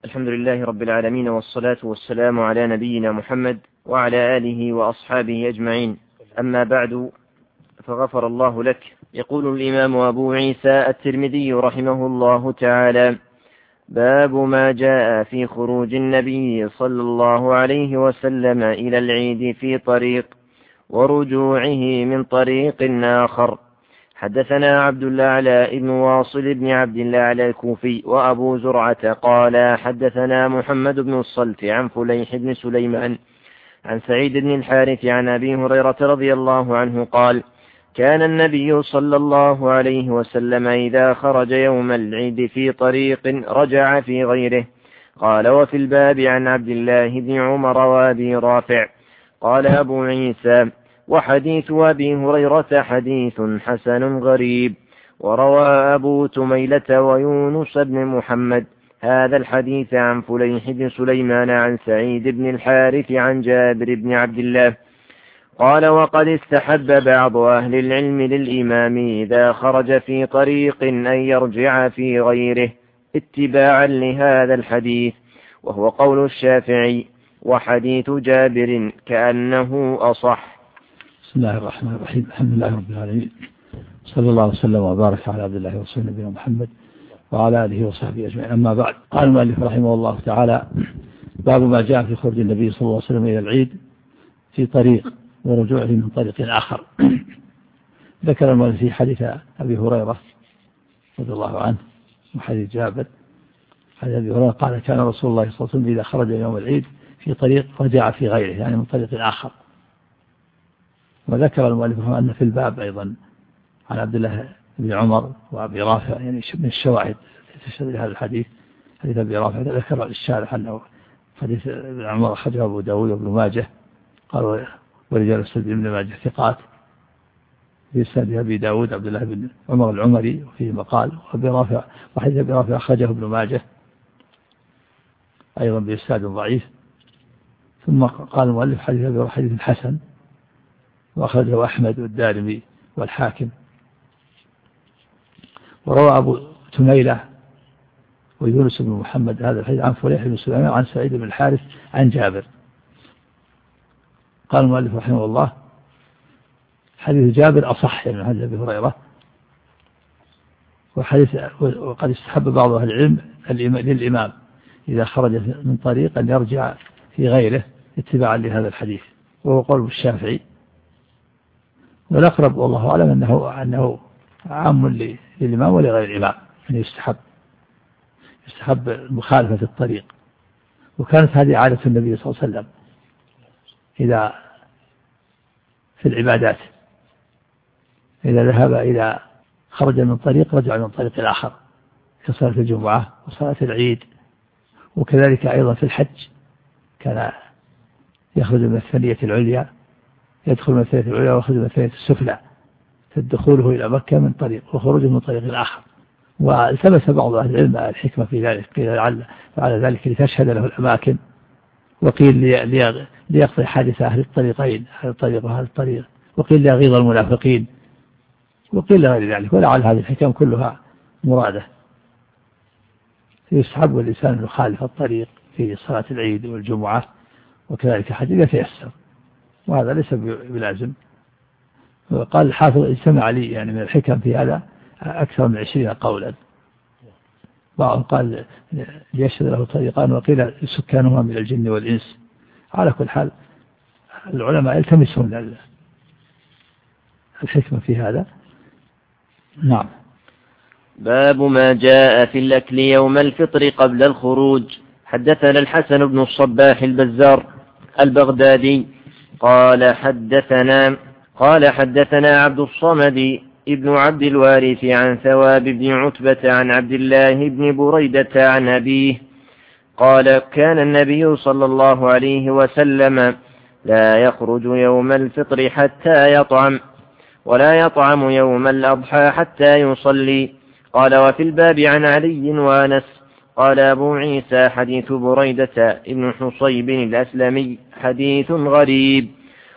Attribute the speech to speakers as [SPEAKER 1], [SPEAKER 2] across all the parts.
[SPEAKER 1] الحمد لله رب العالمين، والصلاة والسلام على نبينا محمد وعلى آله وأصحابه أجمعين. أما بعد، فغفر الله لك. يقول الإمام أبو عيسى الترمذي رحمه الله تعالى: باب ما جاء في خروج النبي صلى الله عليه وسلم إلى العيد في طريق ورجوعه من طريق آخر. حدثنا عبد الأعلى ابن واصل بن عبد الأعلى الكوفي وأبو زرعة قال حدثنا محمد بن الصلت عن فليح بن سليمان عن سعيد بن الحارث عن أبي هريرة رضي الله عنه قال: كان النبي صلى الله عليه وسلم إذا خرج يوم العيد في طريق رجع في غيره. قال: وفي الباب عن عبد الله بن عمر وأبي رافع. قال أبو عيسى: وحديث أبي هريرة حديث حسن غريب. وروى أبو تميلة ويونس بن محمد هذا الحديث عن فليح بن سليمان عن سعيد بن الحارث عن جابر بن عبد الله قال: وقد استحب بعض أهل العلم للإمام إذا خرج في طريق أن يرجع في غيره اتباعا لهذا الحديث، وهو قول الشافعي، وحديث جابر كأنه أصح.
[SPEAKER 2] بسم الله الرحمن الرحيم. الحمد لله رب العالمين، صلى الله وسلم وبارك على عبد الله ورسوله نبينا محمد وعلى آله وصحبه أجمعين. أما بعد، قال المؤلف رحمه الله تعالى: باب ما جاء في خروج النبي صلى الله عليه وسلم إلى العيد في طريق ورجوعه من طريق آخر. ذكر المؤلف في حديث أبي هريرة رضي الله عنه وحديث جابر. حديث أبي هريرة قال: كان رسول الله صلى الله عليه وسلم إذا خرج يوم العيد في طريق رجع في غيره، يعني من طريق آخر. وذكر المؤلف أن في الباب أيضا عن عبد الله بن عمر وأبي رافع، يعني من الشواهد تشهد لهذا الحديث. حديث أبي رافع ذكر الشارح أنه حديث ابن عمر أخرجه أبو داود وابن ماجه، قال: ورجال السند ابن ماجه ثقات. في سند أبي داود عبد الله بن عمر العمري وفيه مقال. وأبي رافع وحديث أبي رافع أخرجه ابن ماجه أيضا بإسناد ضعيف. ثم قال المؤلف: حديث أبي رافع حديث حسن، وأخرجه أحمد والدارمي والحاكم. وروى أبو تميلة ويونس بن محمد هذا الحديث عن فليح بن سليمان عن سعيد بن الحارث عن جابر. قال المؤلف رحمه الله: حديث جابر أصح من حديث أبي هريرة. وقد استحب بعض أهل العلم للإمام إذا خرج من طريق أن يرجع في غيره اتباعا لهذا الحديث، وهو قول الشافعي. والأقرب والله أعلم أنه عام للإمام ولغير الإمام، أن يستحب مخالفة الطريق. وكانت هذه عادة النبي صلى الله عليه وسلم إذا في العبادات، إذا ذهب إلى خرج من طريق رجع من طريق الآخر، كصلاة الجمعة وصلاة العيد. وكذلك أيضا في الحج كان يخرج من الثانية العليا، يدخل من الثانية العليا ويخرج من الثانية السفلى، فدخوله إلى مكة من طريق وخروجه من طريق الآخر. والتمس بعض أهل العلم الحكمة في ذلك، قيل على ذلك لتشهد له الأماكن، وقيل ليقضي حادث أهل الطريقين، أهل الطريق وأهل الطريق، وقيل ليغيظ المنافقين، وقيل غير ذلك. ولعل هذه الحكم كلها مرادة. يستحب الإنسان أن يخالف الطريق في صلاة العيد والجمعة، وكذلك حج إذا تيسر، وهذا ليس بلازم. قال الحافظ: اجتمع لي يعني من الحكم في هذا أكثر من 20 قولا. بعضهم قال ليشهد له طريقان، وقيل سكانهما من الجن والإنس. على كل حال العلماء يلتمسون الحكمة في هذا. نعم.
[SPEAKER 1] باب ما جاء في الأكل يوم الفطر قبل الخروج. حدثنا الحسن بن الصباح البزار البغدادي قال حدثنا عبد الصمد ابن عبد الوارث عن ثواب بن عتبة عن عبد الله بن بريدة عن أبيه قال: كان النبي صلى الله عليه وسلم لا يخرج يوم الفطر حتى يطعم، ولا يطعم يوم الأضحى حتى يصلي. قال: وفي الباب عن علي وأنس. قال أبو عيسى: حديث بريدة ابن حصيب الأسلمي حديث غريب.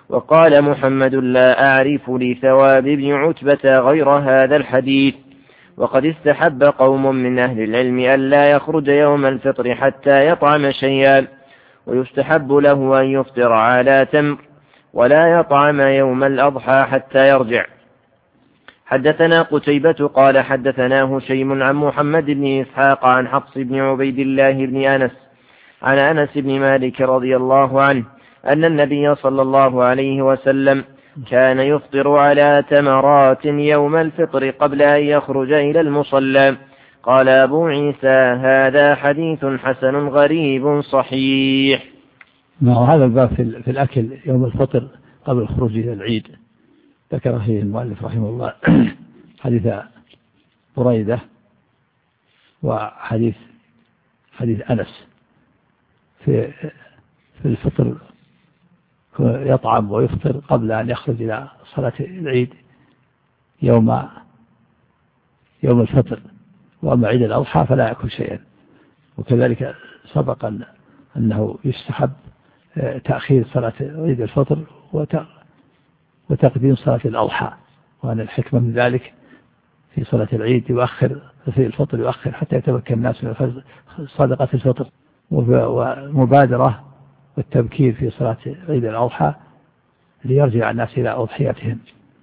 [SPEAKER 1] وقال محمد: لا أعرف لثواب بن عتبة غير هذا الحديث. وقد استحب قوم من أهل العلم ألا يخرج يوم الفطر حتى يطعم شيئا، ويستحب له أن يفطر على تمر ولا يطعم يوم الأضحى حتى يرجع. حدثنا قتيبة قال حدثنا هشيم عن محمد بن إسحاق عن حفص بن عبيد الله بن أنس عن أنس بن مالك رضي الله عنه أن النبي صلى الله عليه وسلم كان يفطر على تمرات يوم الفطر قبل أن يخرج إلى المصلى. قال أبو عيسى هذا حديث حسن غريب صحيح.
[SPEAKER 2] هذا الباب في الأكل يوم الفطر قبل الخروج إلى العيد ذكر فيه المؤلف رحمه الله حديث بريدة وحديث أنس في الفطر يطعم ويفطر قبل أن يخرج إلى صلاة العيد يوم الفطر، وأما عيد الأضحى فلا يأكل شيئا. وكذلك سبق أنه يستحب تأخير صلاة عيد الفطر وتقديم صلاة الأضحى، وأن الحكمة من ذلك في صلاة العيد يؤخر في الفطر يؤخر حتى يتمكن الناس من صدقة الفطر، ومبادرة والتبكير في صلاة عيد الأضحى ليرجع الناس إلى أضحيتهم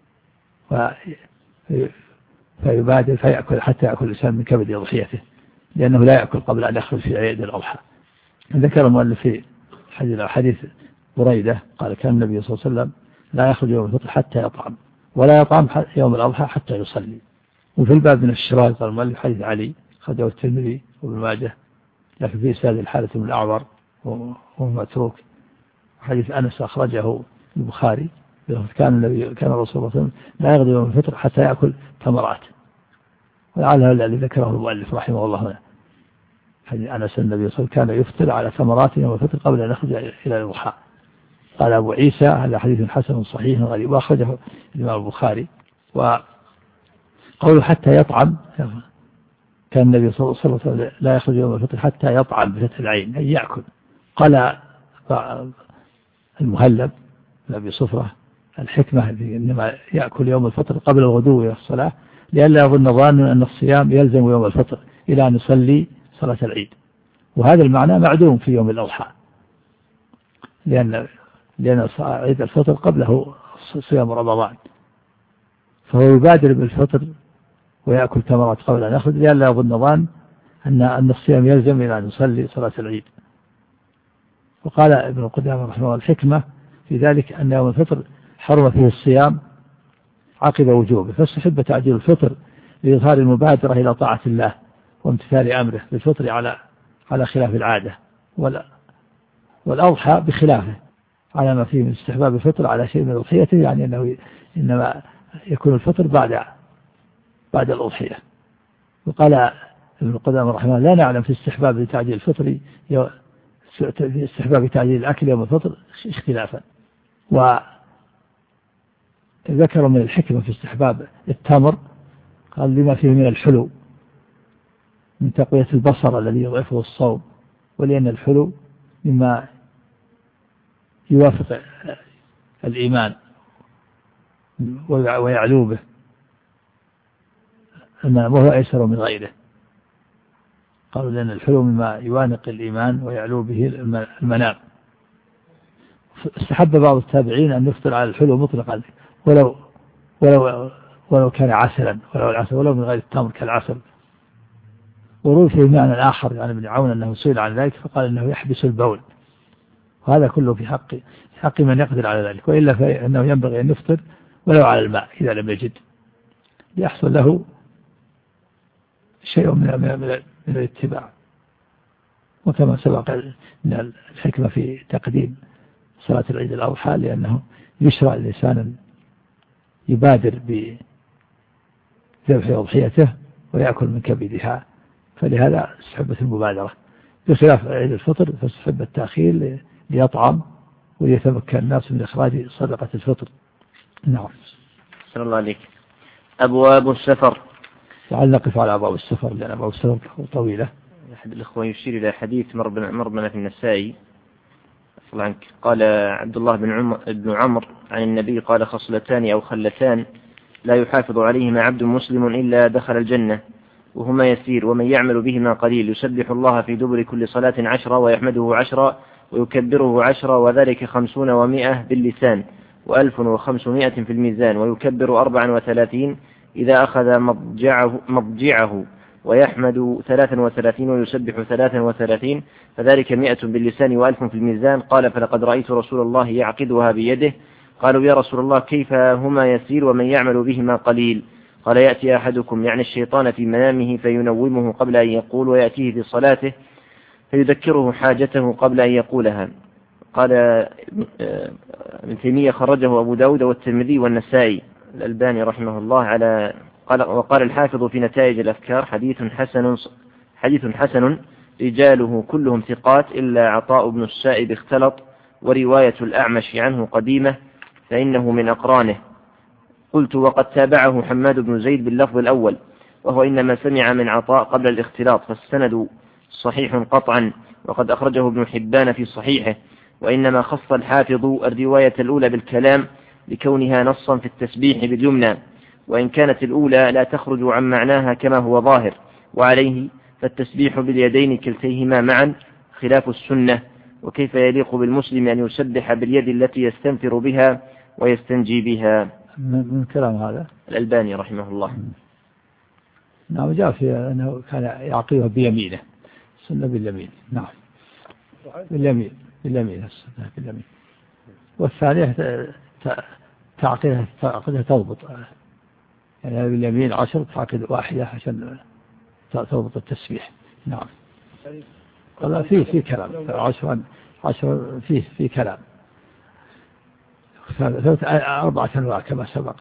[SPEAKER 2] فيبادر فيأكل حتى يأكل الإنسان من كبد أضحيته، لأنه لا يأكل قبل أن يخرج في عيد الأضحى. ذكر المؤلف في حديث بريدة قال كان النبي صلى الله عليه وسلم لا يخرج يوم الفطر حتى يطعم ولا يطعم يوم الأضحى حتى يصلي. وفي الباب من الشراء قال المؤلف حديث علي خرجه الترمذي وابن ماجه لكن في إسناد الحارث بن الأعور وهو متروك. حديث أنس أخرجه البخاري كان الرسول صلى الله عليه وسلم لا يغدو يوم الفطر حتى يأكل تمرات، ولعلها الذي ذكره المؤلف رحمه الله هنا. حديث أنس النبي صلى الله عليه وسلم كان يفطر على تمرات يوم الفطر قبل أن يخرج إلى الأضحى. قال أبو عيسى هذا حديث حسن صحيح غريب، وأخرجه الإمام البخاري. وقوله حتى يطعم كان النبي صلى الله عليه وسلم لا يخرج يوم الفطر حتى يطعم بفتح العين أي يأكل. قال المهلب أبي صفرة الحكمة إنما يأكل يوم الفطر قبل الغدو إلى الصلاة لئلا يظن ظان أن الصيام يلزم يوم الفطر إلى أن يصلي صلاة العيد، وهذا المعنى معدوم في يوم الأضحى لأن عيد الفطر قبله صيام رمضان، فهو يبادر بالفطر ويأكل تمرات قبل أن يخرج لئلا يظن ظان أن الصيام يلزم إلى أن يصلي صلاة العيد. وقال ابن قدامة رحمه الله الحكمة في ذلك أن يوم الفطر حرم فيه الصيام عقب وجوبه، فاستحب تعجيل الفطر لإظهار المبادرة إلى طاعة الله وامتثال أمره بالفطر على خلاف العادة، والأضحى بخلافه على ما فيه من استحباب الفطر على شيء من أضحيته، يعني أنه إنما يكون الفطر بعد الأضحية. وقال ابن قدامة رحمه الله لا نعلم في استحباب لتعجيل الفطر في استحباب تعجيل الأكل يوم الفطر اختلافا. وذكر من الحكمة في استحباب التمر قال لما فيه من الحلو من تقوية البصر الذي يضعفه الصوم، ولأن الحلو مما يوافق الإيمان ويعلو به وهو أيسر من غيره. قالوا لأن الحلو مما يوانق الإيمان ويعلو به المنام. استحب بعض التابعين أن يفطر على الحلو مطلقا ولو كان عسلا ولو من غير التمر كالعسل. وروي فيه معنى آخر يعني ابن عون أنه سئل عن ذلك فقال أنه يحبس البول، وهذا كله في حق من يقدر على ذلك، وإلا فإنه ينبغي أن يفطر ولو على الماء إذا لم يجد ليحصل له شيء من الاتباع. وكما سبق من الحكمة في تقديم صلاة العيد الأضحى لأنه يشرع الإنسان يبادر بذبح أضحيته ويأكل من كبدها، فلهذا استحبت المبادرة، بخلاف عيد الفطر فاستحب التأخير ليطعم وليتمكن الناس من إخراج صدقة الفطر. نعم.
[SPEAKER 1] صلى الله عليك. أبواب السفر.
[SPEAKER 2] لعل نقف على أبواب السفر لأن أبواب السفر طويلة.
[SPEAKER 1] أحد الإخوة يشير إلى حديث مربنا في النسائي صلى عنك قال عبد الله بن عمر عن النبي قال خصلتان أو خلتان لا يحافظ عليهما عبد مسلم إلا دخل الجنة، وهما يسير ومن يعمل بهما قليل، يسبح الله في دبر كل صلاة 10 ويحمده 10 ويكبره 10 وذلك 50 و100 باللسان و1500 في الميزان، ويكبر 34 إذا أخذ مضجعه ويحمد 33 ويسبح 33 فذلك 100 باللسان و1000 في الميزان. قال فلقد رأيت رسول الله يعقدها بيده. قالوا يا رسول الله كيف هما يسير ومن يعمل بهما قليل؟ قال يأتي أحدكم يعني الشيطان في منامه فينومه قبل أن يقول، ويأتيه في صلاته فيذكره حاجته قبل أن يقولها. قال ابن تيمية خرجه أبو داود والترمذي والنسائي. الألباني رحمه الله وقال الحافظ في نتائج الأفكار حديث حسن رجاله كلهم ثقات إلا عطاء بن السائب اختلط، ورواية الأعمش عنه قديمة فإنه من أقرانه. قلت وقد تابعه حماد بن زيد باللفظ الأول، وهو إنما سمع من عطاء قبل الاختلاط، فالسند صحيح قطعا، وقد أخرجه ابن حبان في صحيحه. وإنما خص الحافظ الرواية الأولى بالكلام لكونها نصا في التسبيح باليمنى، وإن كانت الأولى لا تخرج عن معناها كما هو ظاهر، وعليه فالتسبيح باليدين كلتيهما معا خلاف السنة. وكيف يليق بالمسلم أن يسبح باليد التي يستنفر بها ويستنجي بها؟
[SPEAKER 2] من كلام هذا
[SPEAKER 1] الألباني رحمه الله.
[SPEAKER 2] نعم، جاء في أنه كان يعقيها بيمينه، السنة باليمين. نعم، باليمين باليمين. والثانية تعقيدها تضبط، يعني باليمين 10 تعقيد 1 عشان تضبط التسبيح. نعم. والله في كلام 10 في كلام 4 أنواع كما سبق،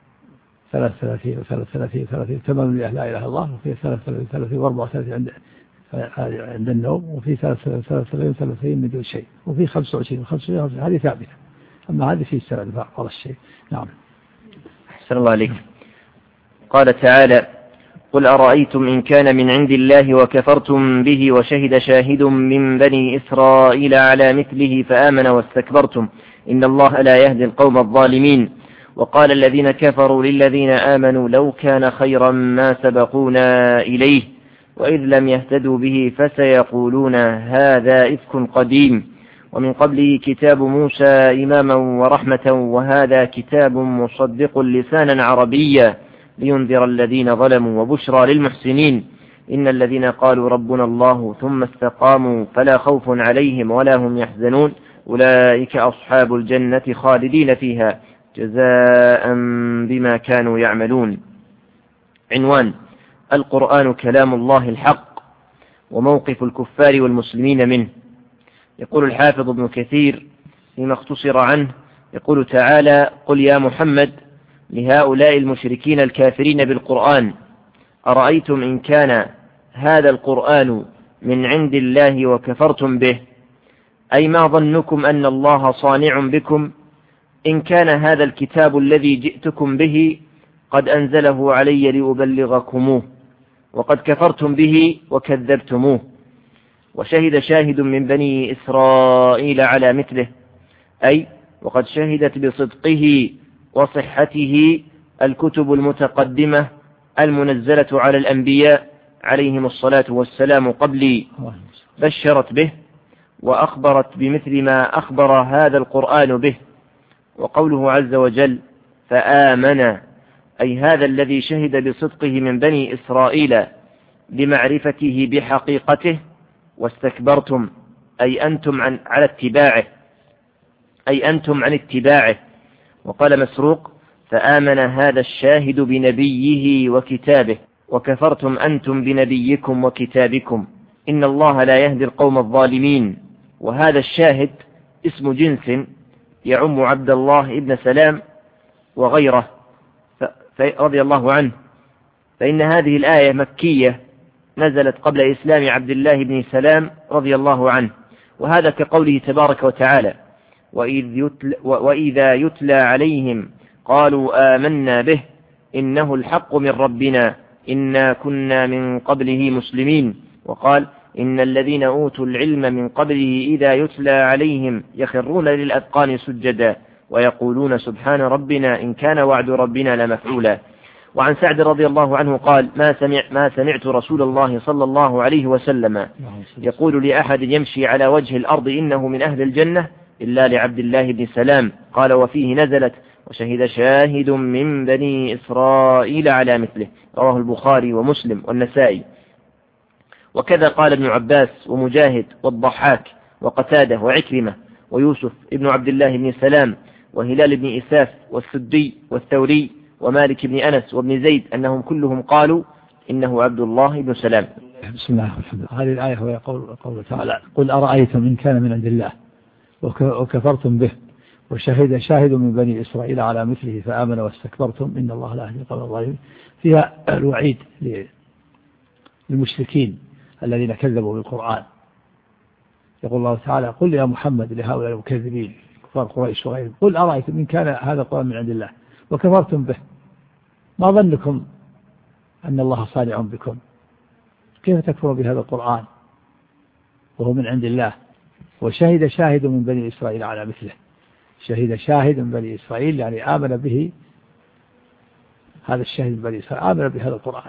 [SPEAKER 2] 33 و33 تمام لا إله إلا الله، وفي 33 و34 عند النوم، وفي 33 من دون شيء، وفي 25 و25 هذه ثابتة. أما هذه في السنة بعض الشيء. نعم.
[SPEAKER 1] أحسن الله عليك. قال تعالى قل أرأيتم إن كان من عند الله وكفرتم به وشهد شاهد من بني إسرائيل على مثله فآمن واستكبرتم إن الله لا يهدي القوم الظالمين. وقال الذين كفروا للذين آمنوا لو كان خيرا ما سبقونا إليه وإذ لم يهتدوا به فسيقولون هذا إفك قديم. ومن قبله كتاب موسى إماما ورحمة وهذا كتاب مصدق لسانا عربيا لينذر الذين ظلموا وبشرى للمحسنين. إن الذين قالوا ربنا الله ثم استقاموا فلا خوف عليهم ولا هم يحزنون أولئك أصحاب الجنة خالدين فيها جزاء بما كانوا يعملون. عنوان: القرآن كلام الله الحق وموقف الكفار والمسلمين منه. يقول الحافظ ابن كثير فيما اختصر عنه، يقول تعالى: قل يا محمد لهؤلاء المشركين الكافرين بالقرآن أرأيتم إن كان هذا القرآن من عند الله وكفرتم به، أي ما ظنكم أن الله صانع بكم إن كان هذا الكتاب الذي جئتكم به قد أنزله علي لأبلغكموه وقد كفرتم به وكذبتموه. وشهد شاهد من بني إسرائيل على مثله، أي وقد شهدت بصدقه وصحته الكتب المتقدمة المنزلة على الأنبياء عليهم الصلاة والسلام قبلي، بشرت به وأخبرت بمثل ما أخبر هذا القرآن به. وقوله عز وجل فآمن، أي هذا الذي شهد بصدقه من بني إسرائيل لمعرفته بحقيقته، واستكبرتم أي أنتم عن اتباعه. وقال مسروق فآمن هذا الشاهد بنبيه وكتابه وكفرتم أنتم بنبيكم وكتابكم إن الله لا يهدي القوم الظالمين. وهذا الشاهد اسم جنس يعم عبد الله ابن سلام وغيره رضي الله عنه، فإن هذه الآية مكية نزلت قبل إسلام عبد الله بن سلام رضي الله عنه. وهذا كقوله تبارك وتعالى وإذا يتلى عليهم قالوا آمنا به إنه الحق من ربنا إنا كنا من قبله مسلمين. وقال إن الذين أوتوا العلم من قبله إذا يتلى عليهم يخرون للأذقان سجدا ويقولون سبحان ربنا إن كان وعد ربنا لمفعولا. وعن سعد رضي الله عنه قال ما سمعت رسول الله صلى الله عليه وسلم يقول لأحد يمشي على وجه الأرض إنه من أهل الجنة إلا لعبد الله بن سلام. قال وفيه نزلت وشهد شاهد من بني إسرائيل على مثله. رواه البخاري ومسلم والنسائي. وكذا قال ابن عباس ومجاهد والضحاك وقتادة وعكرمة ويوسف ابن عبد الله بن سلام وهلال بن إساف والسدي والثوري ومالك بن أنس وابن زيد أنهم كلهم قالوا إنه عبد الله بن سلام.
[SPEAKER 2] بسم الله والحمد لله. هذه الآية هو يقول تعالى قل أرأيتم إن كان من عند الله وكفرتم به وشهد شاهد من بني إسرائيل على مثله فآمن واستكبرتم إن الله لا يهدي القوم الظالمين. فيها الوعيد للمشركين الذين كذبوا بالقرآن. يقول الله تعالى قل يا محمد لهؤلاء المكذبين كفار قريش وغيرهم قل أرأيتم إن كان هذا القرآن من عند الله وكفرتم به ما ظنكم أن الله صانع بكم؟ كيف تكفروا بهذا القرآن وهو من عند الله وشهد شاهد من بني إسرائيل على مثله. شهد شاهد من بني إسرائيل يعني آمن به هذا الشاهد من بني إسرائيل آمن بهذا القرآن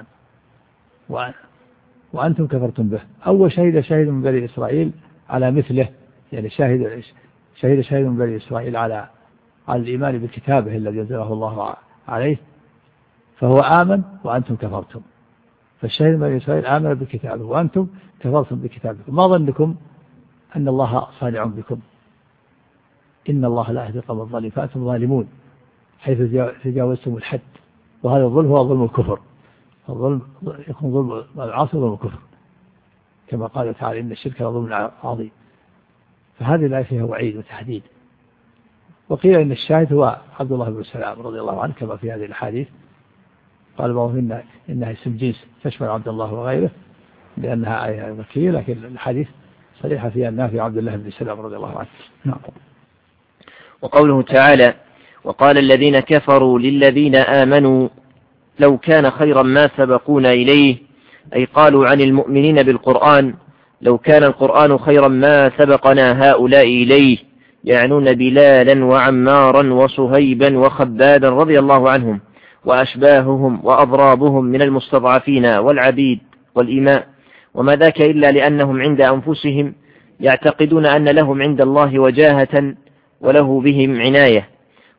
[SPEAKER 2] وأنتم كفرتم به. أول شهد شاهد من بني إسرائيل على مثله يعني شهد شاهد من بني إسرائيل على الإيمان بكتابه الذي أنزله الله عليه فهو آمن وأنتم كفرتم. فالشاهد من بني إسرائيل آمن بكتابه وأنتم كفرتم بكتابكم. ما ظنكم أن الله صانع بكم؟ إن الله لا يهدي القوم الظالمين فأنتم ظالمون حيث تجاوزتم الحد. وهذا الظلم هو ظلم الكفر. الظلم يكون ظلم العاصي ظلم الكفر كما قال تعالى إن الشرك لظلم عظيم. فهذه الآية فيها وعيد وتحديد. وقيل إن الشاهد هو عبد الله بن سلام رضي الله عنه كما في هذه الحديث. قال بعضهم إنها اسم جنس تشمل عبد الله وغيره لأنها آية مكية لكن الحديث صريحة فيها أنها في عبد الله بن سلام رضي الله عنه. نعم.
[SPEAKER 1] وقوله تعالى وقال الذين كفروا للذين آمنوا لو كان خيرا ما سبقونا إليه أي قالوا عن المؤمنين بالقرآن لو كان القرآن خيرا ما سبقنا هؤلاء إليه يعنون بلالا وعمارا وصهيبا وخبابا رضي الله عنهم وأشباههم وأضرابهم من المستضعفين والعبيد والإماء وما ذاك إلا لأنهم عند أنفسهم يعتقدون أن لهم عند الله وجاهة وله بهم عناية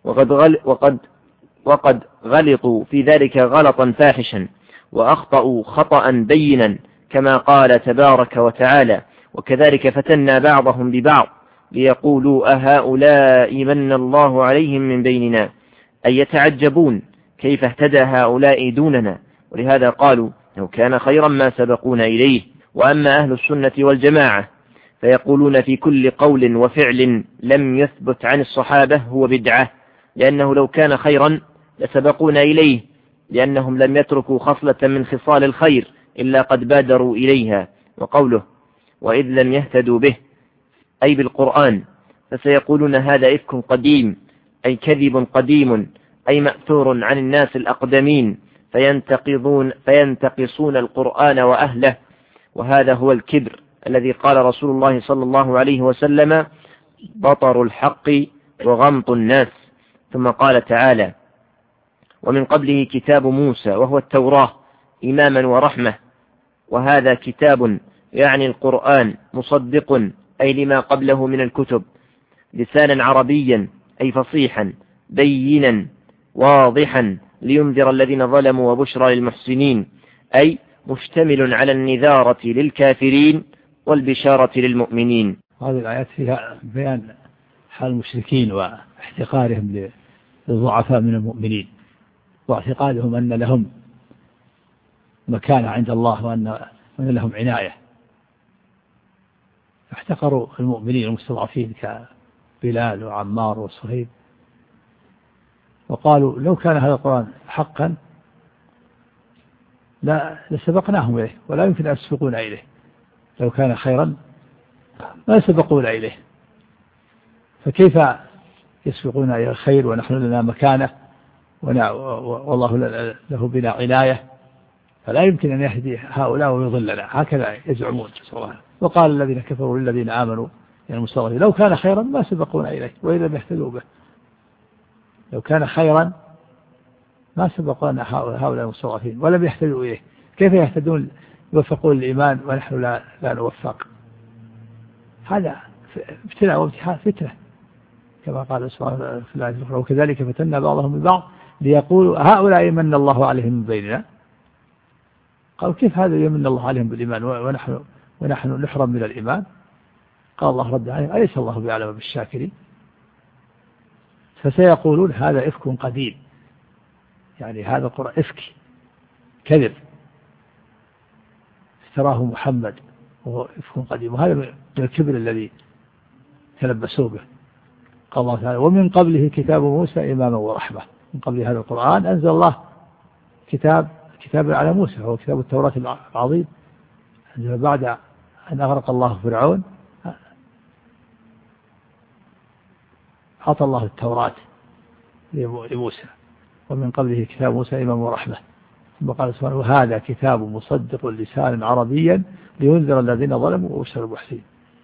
[SPEAKER 1] وقد غلطوا في ذلك غلطا فاحشا وأخطأوا خطأ بينا كما قال تبارك وتعالى وكذلك فتنا بعضهم ببعض ليقولوا أهؤلاء من الله عليهم من بيننا أي يتعجبون كيف اهتدى هؤلاء دوننا ولهذا قالوا لو كان خيرا ما سبقونا إليه. وأما أهل السنة والجماعة فيقولون في كل قول وفعل لم يثبت عن الصحابة هو بدعة لأنه لو كان خيرا لسبقونا إليه لأنهم لم يتركوا خصلة من خصال الخير إلا قد بادروا إليها. وقوله وإذ لم يهتدوا به أي بالقرآن فسيقولون هذا إفك قديم أي كذب قديم أي مأثور عن الناس الأقدمين فينتقصون القرآن وأهله. وهذا هو الكبر الذي قال رسول الله صلى الله عليه وسلم بطر الحق وغمط الناس. ثم قال تعالى ومن قبله كتاب موسى وهو التوراة إماما ورحمة وهذا كتاب يعني القرآن مصدق أي لما قبله من الكتب لسانا عربيا أي فصيحا بينا واضحا لينذر الذين ظلموا وبشرى للمحسنين أي مشتمل على النذارة للكافرين والبشارة للمؤمنين.
[SPEAKER 2] هذه الآيات فيها بيان حال المشركين واحتقارهم للضعفاء من المؤمنين واعتقادهم أن لهم مكانة عند الله وأن لهم عناية. احتقروا المؤمنين المستضعفين كبلال وعمار وصهيب وقالوا لو كان هذا القرآن حقا لا لسبقناهم إليه ولا يمكن أن يسبقونا إليه. لو كان خيرا ما سبقونا إليه فكيف يسبقونا إلى الخير ونحن لنا مكانة والله له بنا عناية فلا يمكن أن يهدي هؤلاء ويضلنا هكذا يزعمون. وقال الذين كفروا للذين آمنوا يعني المستضعفين لو كان خيرا ما سبقونا إليه وإذا لم يهتدوا به لو كان خيرا ما سبقنا هؤلاء المستضعفين ولم يهتدوا إليه. كيف يهتدون يوفقون الإيمان ونحن لا نوفق؟ هذا ابتلاء وامتحان فتنة كما قال سبحانه في الآية الأخرى وكذلك فتنا بعضهم ببعض ليقولوا هؤلاء من الله عليهم من بيننا. قالوا كيف هذا يمن الله عليهم بالإيمان ونحن نحرم من الإيمان؟ قال الله رد عليهم أليس الله بأعلم بالشاكرين. فسيقولون هذا إفك قديم، يعني هذا القرآن إفك كذب افتراه محمد وهو إفك قديم، وهذا من الكبر الذي تلبسوا به. قال الله تعالى ومن قبله كتاب موسى إماما ورحمة. من قبل هذا القرآن أنزل الله كتاب على موسى وهو كتاب التوراة العظيم. أنزل بعد أن أغرق الله فرعون أعطى الله التوراة لموسى ومن قبله كتاب موسى إماما ورحمة. ثم قال سبحانه وهذا كتاب مصدق لسانا عربيا لينذر الذين ظلموا وبشر المحسنين.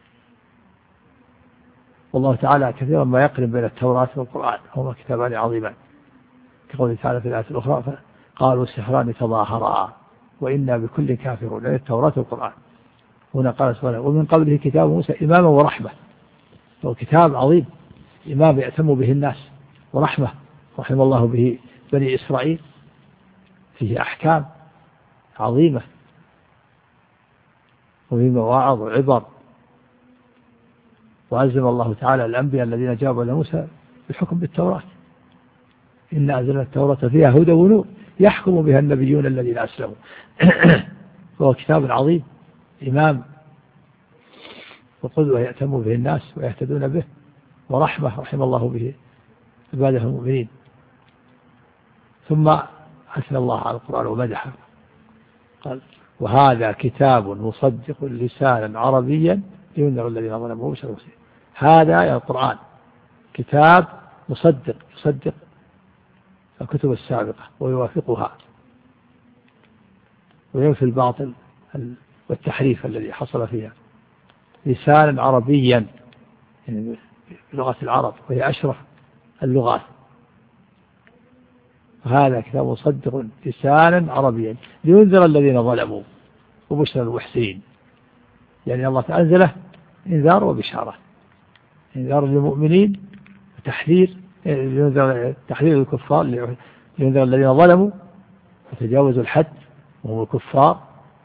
[SPEAKER 2] والله تعالى كثيرا ما يقرن بين التوراة والقرآن، هما كتابان عظيمان كقوله تعالى في الآية الأخرى قالوا سحران تظاهرا وإنا بكل كافرون، يعني التوراة والقرآن. هنا قال سبحانه ومن قبله كتاب موسى إماما ورحمة، هو كتاب عظيم إمام يأتم به الناس ورحمة رحم الله به بني إسرائيل، فيه أحكام عظيمة وفيه مواعظ وعبر. وألزم الله تعالى الأنبياء الذين جابوا إلى موسى بالحكم بالتوراة، إن أنزلنا التوراة فيها هدى ونور يحكم بها النبيون الذين أسلموا. فهو كتاب عظيم إمام وقدوة يأتم به الناس ويهتدون به، ورحمة رحم الله به عباده المؤمنين. ثم أثنى الله على القرآن ومدحه قال وهذا كتاب مصدق لسانا عربيا لينذر الذين ظلموا وبشر المحسنين. هذا يا القرآن كتاب مصدق يصدق الكتب السابقة ويوافقها وينفي الباطل والتحريف الذي حصل فيها، لسانا عربيا يعني بلغة العرب وهي أشرف اللغات. هذا كتاب مصدق لسانا عربيا لينذر الذين ظلموا وبشر المحسنين، يعني الله أنزله إنذار وبشارة، إنذار للمؤمنين وتحذير تحذير الكفار لينذر الذين ظلموا وتجاوزوا الحد وهم الكفار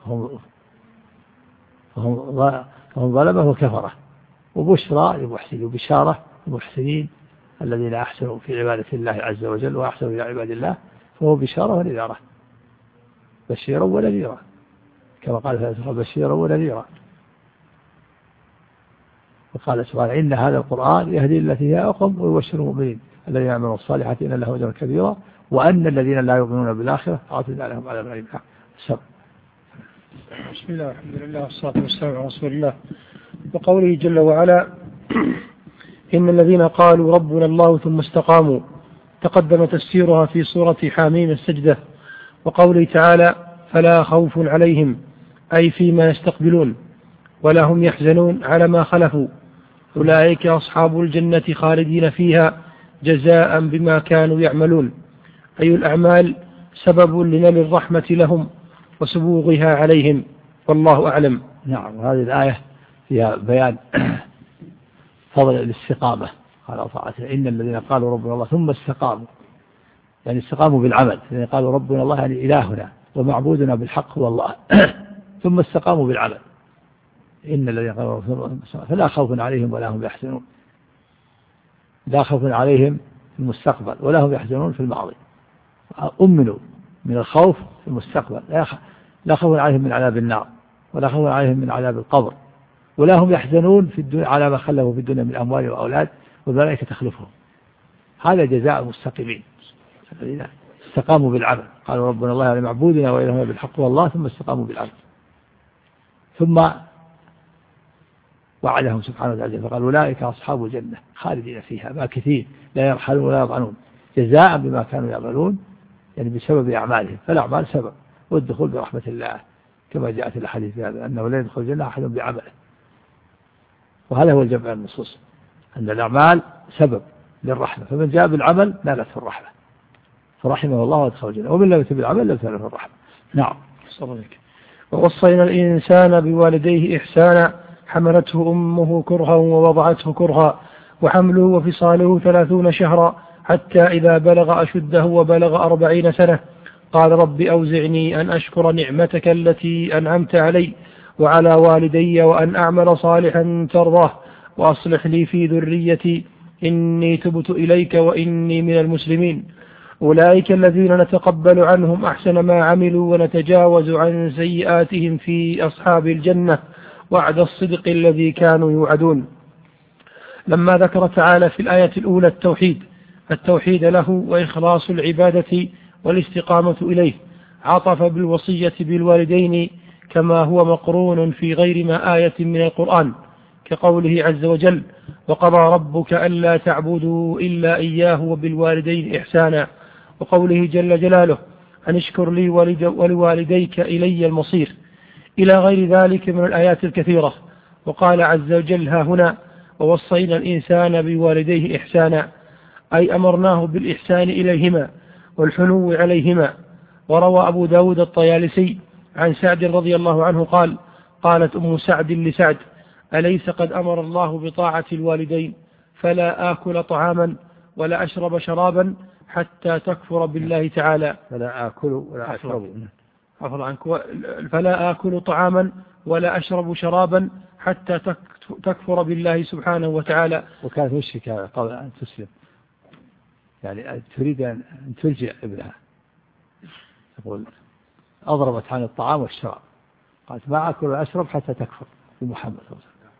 [SPEAKER 2] هم ظلمه وكفره، وبشرى للمحسنين وبشارة للمحسنين الذين أحسنوا في عبادة الله عز وجل وأحسنوا إلى عباد الله، فهو بشارة ونذارة بشيرا ونذيرا كما قال في الآية بشيرا ونذيرا. وقال سبحانه إن هذا القرآن يهدي التي هي أقوم ويبشر المؤمنين الذين يعملون الصالحات إن له أجرا كبيرا وأن الذين لا يؤمنون بالآخرة أعتدنا لهم عذابا أليما.
[SPEAKER 3] بسم الله الحمد لله والصلاة والسلام على رسول الله. وقوله جل وعلا إن الذين قالوا ربنا الله ثم استقاموا تقدم تفسيرها في سورة حاميم السجدة. وقوله تعالى فلا خوف عليهم أي فيما يستقبلون ولا هم يحزنون على ما خلفوا أولئك أصحاب الجنة خالدين فيها جزاء بما كانوا يعملون، أي الأعمال سبب لنال الرحمة لهم وسبوغها عليهم والله أعلم.
[SPEAKER 2] نعم، هذه الآية فيها بيان فضل الاستقامة على طاعته. إن الذين قالوا ربنا الله ثم استقاموا، يعني استقاموا بالعمل، يعني قالوا ربنا الله يعني إلهنا ومعبودنا بالحق هو الله ثم استقاموا بالعمل. إن الذين قالوا فلا خوف عليهم ولا هم يحزنون، لا خوف عليهم في المستقبل ولا هم يحزنون في الماضي، أمنوا من الخوف في المستقبل، لا خوف عليهم من عذاب النار ولا خوف عليهم من عذاب القبر ولا هم يحزنون في الدنيا على ما خلفوا في الدنيا من أموال وأولاد والملائكة تخلفهم. هذا جزاء المستقيمين الذين استقاموا بالعمل، قالوا ربنا الله يعني معبودنا وإلهنا بالحق والله ثم استقاموا بالعمل. ثم وعدهم سبحانه وتعالى فقال أولئك أصحاب الجنة خالدين فيها ماكثين لا يرحلون ولا يطعنون جزاء بما كانوا يعملون، يعني بسبب أعمالهم، فالأعمال سبب والدخول برحمة الله كما جاءت الحديث في هذا أنه لا يدخل الجنة أحد بعمله. وهذا هو الجمع النصوص أن الأعمال سبب للرحمة، فمن جاء بالعمل نالته الرحمة فرحمه الله وادخله الجنة، ومن لم يأت بالعمل لم تنله الرحمة. نعم.
[SPEAKER 3] ووصينا الإنسان بوالديه إحسانا حملته أمه كرها ووضعته كرها وحمله وفصاله 30 شهرا حتى إذا بلغ أشده وبلغ 40 سنة قال رب أوزعني أن أشكر نعمتك التي أنعمت علي وعلى والدي وأن أعمل صالحا ترضاه وأصلح لي في ذريتي إني تبت إليك وإني من المسلمين. أولئك الذين نتقبل عنهم أحسن ما عملوا ونتجاوز عن سيئاتهم في أصحاب الجنة وعد الصدق الذي كانوا يوعدون. لما ذكر تعالى في الآية الأولى التوحيد له وإخلاص العبادة والاستقامة إليه عطف بالوصية بالوالدين كما هو مقرون في غير ما آية من القرآن كقوله عز وجل وقضى ربك ألا تعبدوا إلا إياه وبالوالدين إحسانا، وقوله جل جلاله أن اشكر لي ولوالديك إلي المصير، إلى غير ذلك من الآيات الكثيرة. وقال عز وجل ها هنا ووصينا الإنسان بوالديه إحسانا، أي أمرناه بالإحسان إليهما والحنو عليهما. وروى أبو داود الطيالسي عن سعد رضي الله عنه قال قالت أم سعد لسعد أليس قد أمر الله بطاعة الوالدين فلا آكل طعاما ولا أشرب شرابا حتى تكفر بالله تعالى.
[SPEAKER 2] فلا آكل ولا أشرب
[SPEAKER 3] فلا آكل طعاما ولا أشرب شرابا حتى تكفر بالله سبحانه وتعالى.
[SPEAKER 2] وكانت مشركة قبل أن تسلم، يعني تريد أن تلجئ ابنها، تقول أضربت عن الطعام والشراب، قالت ما أكل ولا أشرب حتى تكفر بمحمد صلى الله عليه وسلم.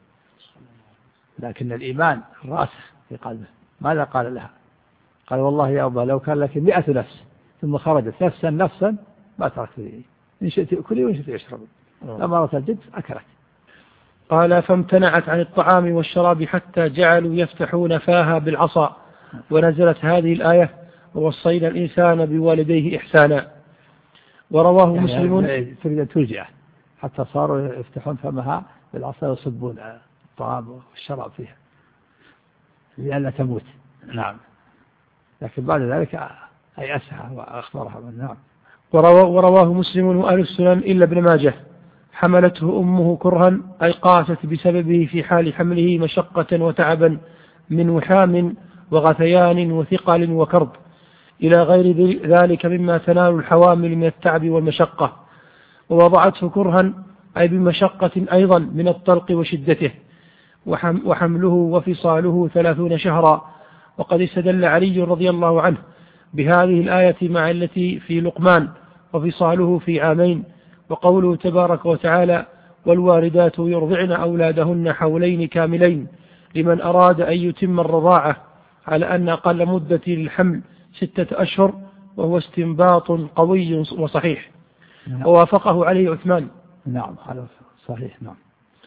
[SPEAKER 2] لكن الإيمان راسخ في قلبه. ماذا قال لها؟ قال والله يا أبا لو كان لك 100 نفس ثم خرجت نفسا ما تركت لي، إن شئت أكلي وإن شئت أشربي. لما رأت الجد أكلت.
[SPEAKER 3] قال فامتنعت عن الطعام والشراب حتى جعلوا يفتحون فاها بالعصا، ونزلت هذه الآية ووصينا الإنسان بوالديه إحسانا. ورواه
[SPEAKER 2] يعني
[SPEAKER 3] مسلم
[SPEAKER 2] تريد أن تلجئه حتى صاروا يفتحون فمها بالعصا ويصبون الطعام والشراب فيها لأنها تموت. نعم. لكن بعد ذلك أيأسها وأخبرها من. نعم.
[SPEAKER 3] ورواه مسلم وأهل السنن إلا ابن ماجه حملته أمه كرها أي قاست بسببه في حال حمله مشقة وتعبا من وحام وغثيان وثقل وكرب إلى غير ذلك مما تنال الحوامل من التعب والمشقة. ووضعته كرها أي بمشقة أيضا من الطلق وشدته. وحمله وفصاله 30 شهرا. وقد استدل علي رضي الله عنه بهذه الآية مع التي في لقمان وفصاله في عامين، وقوله تبارك وتعالى والوالدات يرضعن أولادهن حولين كاملين لمن أراد أن يتم الرضاعة، على أن أقل مدة للحمل 6 أشهر، وهو استنباط قوي وصحيح.
[SPEAKER 2] نعم.
[SPEAKER 3] ووافقه عليه عثمان.
[SPEAKER 2] نعم هذا صحيح. نعم.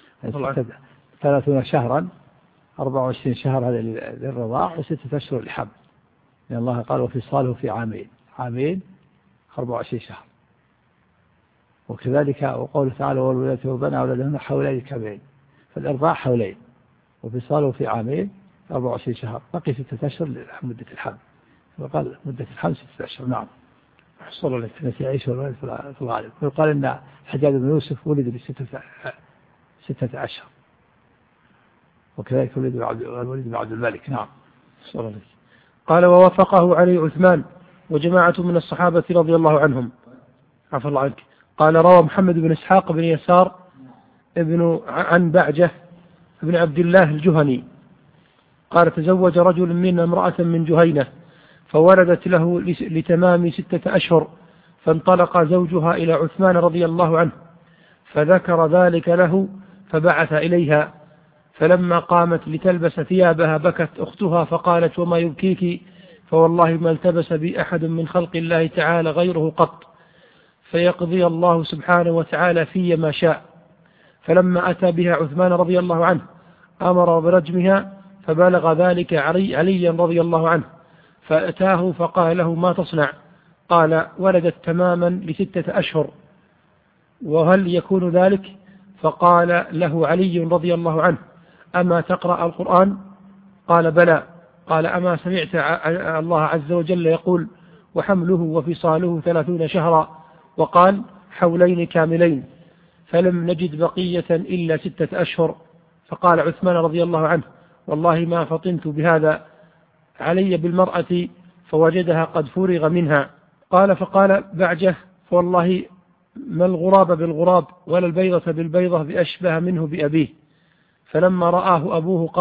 [SPEAKER 2] 30 شهرا 24 شهر هذا للرضاع و6 أشهر للحمل، لأن الله قال وفصاله في عامين 24 شهر. وكذلك وقوله تعالى والولاة يرضعن أولادهن حولين كاملين، فالإرضاع حولين وفصاله في عامين 24 شهر، بقي 6 أشهر لمدة الحمل، وقال مدة الحمل 6 أشهر. نعم.
[SPEAKER 3] أحصل لك
[SPEAKER 2] التي يعيشها الولد في الغالب. ويقال أن الحجاج بن يوسف ولد ب6 أشهر، وكذلك الوليد بن عبد الملك. نعم.
[SPEAKER 3] قال ووافقه عليه عثمان وجماعة من الصحابة رضي الله عنهم. عفى الله عنك. قال روى محمد بن إسحاق بن يسار عن بعجة بن عبد الله الجهني قال تزوج رجل من امرأة من جهينة فولدت له لتمام 6 أشهر، فانطلق زوجها إلى عثمان رضي الله عنه فذكر ذلك له فبعث إليها، فلما قامت لتلبس ثيابها بكت أختها فقالت وما يبكيك؟ فوالله ما التبس بي أحد من خلق الله تعالى غيره قط، فيقضي الله سبحانه وتعالى في ما شاء. فلما أتى بها عثمان رضي الله عنه أمر برجمها، فبلغ ذلك عليا رضي الله عنه فأتاه فقال له ما تصنع؟ قال ولدت تماما ل6 أشهر، وهل يكون ذلك؟ فقال له علي رضي الله عنه أما تقرأ القرآن؟ قال بلى. قال أما سمعت الله عز وجل يقول وحمله وفصاله 30 شهرا، وقال حولين كاملين، فلم نجد بقية إلا 6 أشهر. فقال عثمان رضي الله عنه والله ما فطنت بهذا علي بالمرأة فوجدها قد فرغ منها. قال فقال بعجة فوالله ما الغراب بالغراب ولا البيضة بالبيضة بأشبه منه بأبيه. فلما رآه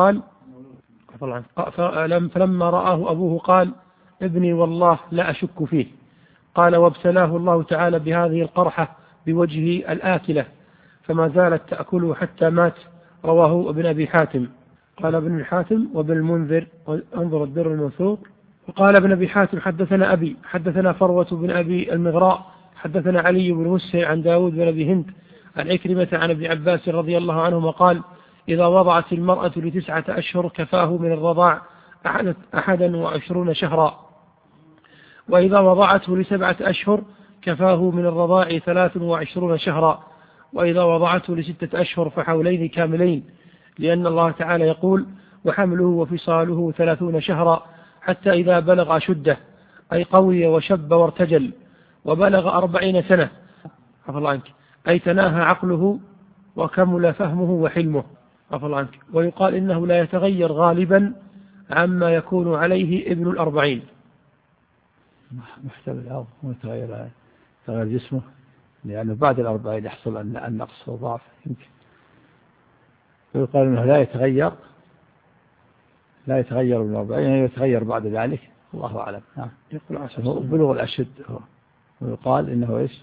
[SPEAKER 3] أبوه قال ابني والله لا أشك فيه. قال وابتلاه الله تعالى بهذه القرحة بوجهه الآكلة فما زالت تأكله حتى مات. رواه ابن أبي حاتم. قال ابن حاتم وابن المنذر انظر الدر المنثور. وقال ابن أبي حاتم حدثنا أبي حدثنا فروة بن أبي المغراء حدثنا علي بن مسهر عن داود بن أبي هند عن عكرمة عن ابن عباس رضي الله عنهما قال إذا وضعت المرأة ل9 أشهر كفاه من الرضاع 21 شهرا، وإذا وضعته ل7 أشهر كفاه من الرضاع 23 شهرا، وإذا وضعته ل6 أشهر فحولين كاملين، لأن الله تعالى يقول وحمله وفصاله 30 شهرا حتى إذا بلغ أشده أي قوي وشب وارتجل وبلغ 40 سنة عفى الله عنك أي تناهى عقله وكمل فهمه وحلمه عفى الله عنك. ويقال إنه لا يتغير غالبا عما يكون عليه ابن 40.
[SPEAKER 2] محتمل أو متغير جسمه، لأنه بعد 40 يحصل النقص والضعف يمكن. ويقال إنه لا يتغير من 40 يعني يتغير بعد ذلك، الله أعلم. بلوغ الأشد. ويقال إنه إيش؟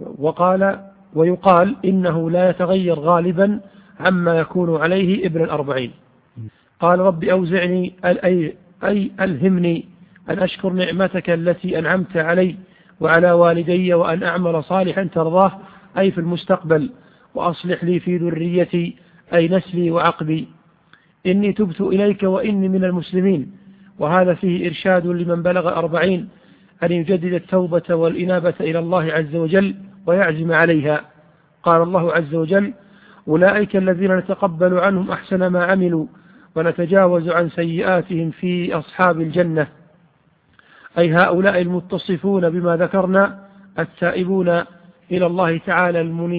[SPEAKER 3] ويقال إنه لا يتغير غالبا عما يكون عليه ابن 40. قال رب أوزعني أي ألهمني أن أشكر نعمتك التي أنعمت علي وعلى والدي وأن أعمل صالحا ترضاه أي في المستقبل، وأصلح لي في ذريتي أي نسلي وعقبي، إني تبت إليك وإني من المسلمين. وهذا فيه إرشاد لمن بلغ 40 أن يجدد التوبة والإنابة إلى الله عز وجل ويعزم عليها. قال الله عز وجل أولئك الذين نتقبل عنهم أحسن ما عملوا ونتجاوز عن سيئاتهم في أصحاب الجنة، أي هؤلاء المتصفون بما ذكرنا التائبون إلى الله تعالى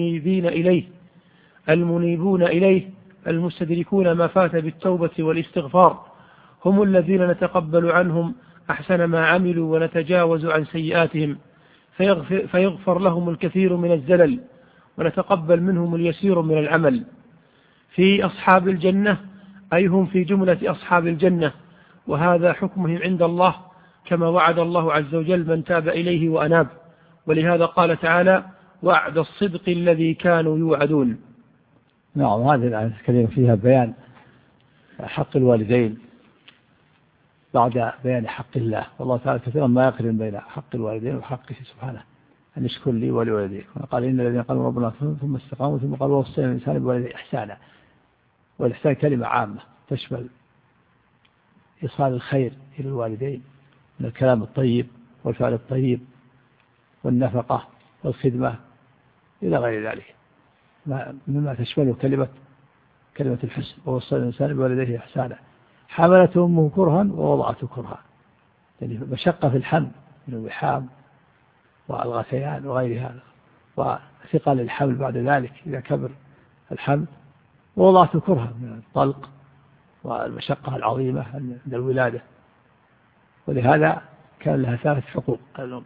[SPEAKER 3] المنيبون إليه المستدركون ما فات بالتوبة والاستغفار، هم الذين نتقبل عنهم أحسن ما عملوا ونتجاوز عن سيئاتهم فيغفر لهم الكثير من الزلل ونتقبل منهم اليسير من العمل. في أصحاب الجنة أي هم في جملة أصحاب الجنة، وهذا حكمهم عند الله كما وعد الله عز وجل من تاب إليه وأناب. ولهذا قال تعالى وعد الصدق الذي كانوا يوعدون.
[SPEAKER 2] نعم، هذه الآية الكريمة فيها بيان حق الوالدين بعد بيان حق الله، والله تعالى كثيرا ما يقرن بين حق الوالدين وحقه سبحانه أن يشكر لي ولوالديك. قال إن الذين قالوا ربنا ثم استقاموا ثم قالوا وصينا الإنسان بوالديه إحسانا. والإحسان كلمة عامة تشمل إيصال الخير إلى الوالدين من الكلام الطيب والفعل الطيب والنفقة والخدمة إلى غير ذلك مما تشمله كلمة الحسن. ووصينا الإنسان بوالديه إحسانا حملته أمه كرها ووضعته كرها، يعني مشقة في الحمل من الوحام والغثيان وغير هذا، وثقل الحمل بعد ذلك إذا كبر الحمل، ووضعته كرها من الطلق والمشقة العظيمة عند الولادة. ولهذا كان لها 3 حقوق الأم،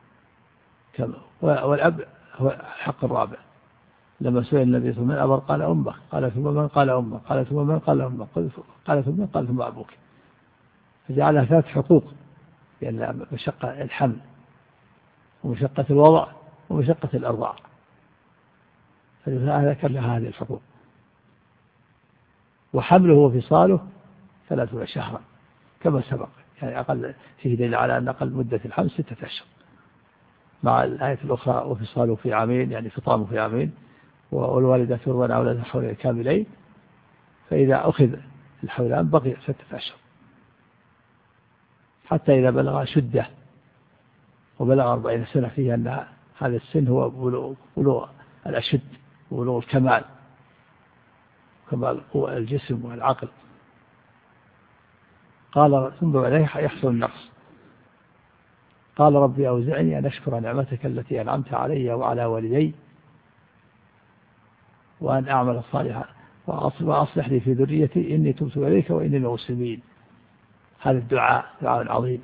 [SPEAKER 2] والأب هو الحق الرابع. لما سئل النبي صلى الله عليه وسلم قال أمك، قال ثم من قال أمك، قال ثم من قال أمك، قال ثم أبوك. فجعلها 3 حقوق، لأن مشقة الحمل ومشقة الوضع ومشقة الأرضاع، فهذا كان لها هذه الحقوق. وحمله وفصاله 30 شهرا كما سبق، يعني أقل فيه دليل على أن أقل مدة الحمل 6 أشهر، مع الآية الأخرى وفصاله في عامين، يعني فطامه في عامين. والوالدة ترضع أولادها حولين كاملين، فإذا أخذ الحولان بقي 6 أشهر حتى إذا بلغ شدة وبلغ 40 سنة، فيه أن هذا السن هو بلوغ الأشد وبلوغ الكمال، كمال الجسم والعقل. قال ثم إليه يحصل النقص. قال ربي أوزعني أن أشكر نعمتك التي أنعمت علي وعلى والدي وأن أعمل صالحا وأصلح لي في ذريتي إني تبت إليك وإني من المسلمين. هذا الدعاء دعاء عظيم،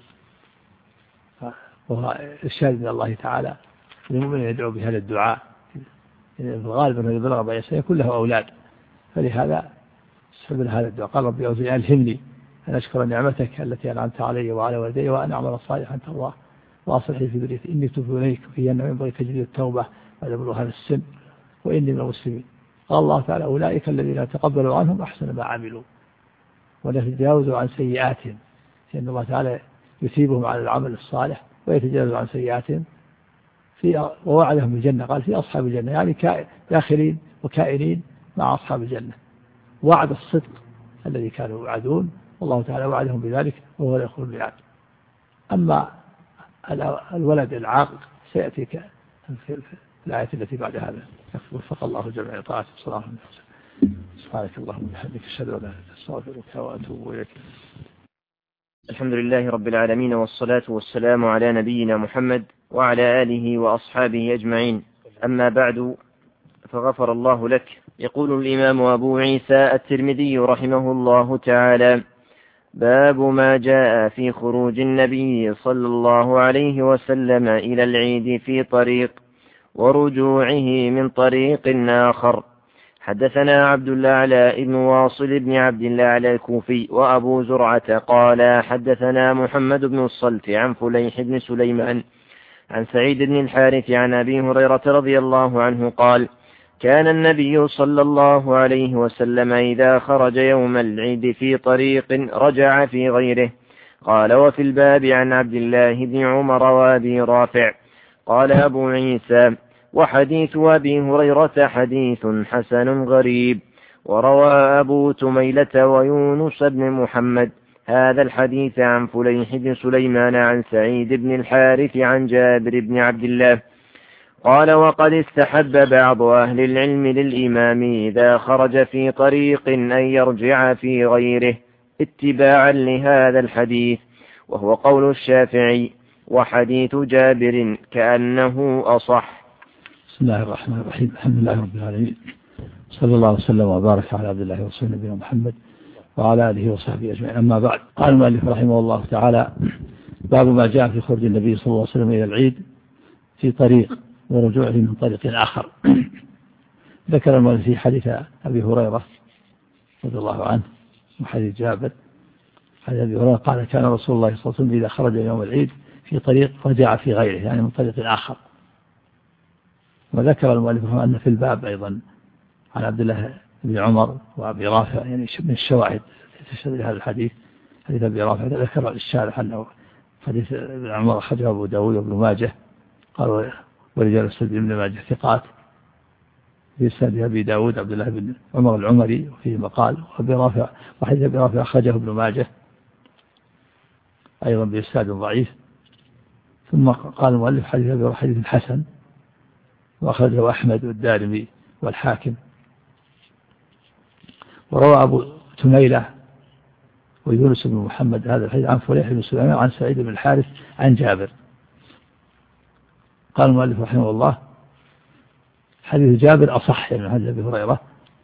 [SPEAKER 2] وهو إرشاد من الله تعالى للمؤمن يدعو بهذا الدعاء. في الغالب أنه يبلغ بأي سيكون له أولاد، فلهذا استحب هذا الدعاء. قال ربي أوزعني ألهمني أن أشكر نعمتك التي أنعمت علي وعلى والدي وأن أعمل صالحا ترضاه وأصلح لي في ذريتي إني تبت إليك وهي أنه ينبغي تجديد التوبة بعد بلوغ هذا السن وإني من المسلمين. قال الله تعالى أولئك الذين تقبلوا عنهم أحسن ما عملوا ونتجاوزوا عن سيئاتهم، لأن الله تعالى يثيبهم على العمل الصالح ويتجاوز عن سيئاتهم ووعدهم بالجنة. قال في أصحاب الجنة، يعني داخلين وكائنين مع أصحاب الجنة، وعد الصدق الذي كانوا يوعدون، والله تعالى وعدهم بذلك وهو لا يخلف الميعاد. أما الولد العاقل سيأتي في الآية التي بعد هذا. وفق الله جميع طاعته بصلاة سبحانك اللهم وبحمدك أشهد أن لا إله إلا أنت أستغفرك وأتوب إليك.
[SPEAKER 1] الحمد لله رب العالمين، والصلاة والسلام على نبينا محمد وعلى آله وأصحابه أجمعين. أما بعد، فغفر الله لك. يقول الإمام أبو عيسى الترمذي رحمه الله تعالى: باب ما جاء في خروج النبي صلى الله عليه وسلم إلى العيد في طريق ورجوعه من طريق آخر. حدثنا عبد الأعلى بن واصل بن عبد الأعلى الكوفي وأبو زرعة قال حدثنا محمد بن الصلت عن فليح بن سليمان عن سعيد بن الحارث عن أبي هريرة رضي الله عنه قال: كان النبي صلى الله عليه وسلم إذا خرج يوم العيد في طريق رجع في غيره. قال: وفي الباب عن عبد الله بن عمر وأبي رافع. قال أبو عيسى: وحديث أبي هريرة حديث حسن غريب. وروى أبو تميلة ويونس بن محمد هذا الحديث عن فليح بن سليمان عن سعيد بن الحارث عن جابر بن عبد الله قال: وقد استحب بعض أهل العلم للإمام إذا خرج في طريق أن يرجع في غيره اتباعا لهذا الحديث، وهو قول الشافعي، وحديث جابر كأنه أصح.
[SPEAKER 2] بسم الله الرحمن الرحيم. الحمد لله رب العالمين، صلى الله وسلم وبارك على عبد الله ورسوله نبينا محمد وعلى آله وصحبه أجمعين. أما بعد، قال المؤلف رحمه الله تعالى: باب ما جاء في خروج النبي صلى الله عليه وسلم إلى العيد في طريق ورجوعه من طريق آخر. ذكر المؤلف في حديث أبي هريرة رضي الله عنه وحديث جابر. حديث أبي هريرة قال: كان رسول الله صلى الله عليه وسلم إذا خرج يوم العيد في طريق رجع في غيره، يعني من طريق آخر. وذكر المؤلف أن في الباب أيضا عن عبد الله بن عمر وأبي رافع، يعني من الشواهد تشهد لهذا الحديث. حديث أبي رافع ذكر الشارح أنه حديث ابن عمر أخرجه أبو داود وابن ماجه، قال: ورجال السند ابن ماجه ثقات. في سند أبي داود عبد الله بن عمر العمري وفيه مقال. وأبي رافع وحديث أبي رافع أخرجه ابن ماجه أيضا بإسناد ضعيف. ثم قال المؤلف: حديث أبي رافع حديث حسن، وأخرجه أحمد والدارمي والحاكم. وروى أبو تميلة ويونس بن محمد هذا الحديث عن فليح بن سليمان عن سعيد بن الحارث عن جابر. قال المؤلف رحمه الله: حديث جابر أصح من حديث أبي هريرة.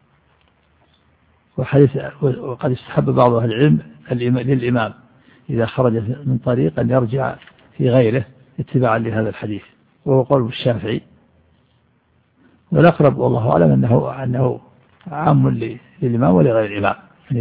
[SPEAKER 2] وقد استحب بعض أهل العلم للإمام إذا خرج من طريق أن يرجع في غيره اتباعا لهذا الحديث، وهو قول الشافعي. والأقرب والله أعلم أنه عام للإمام ولغير الإمام، أن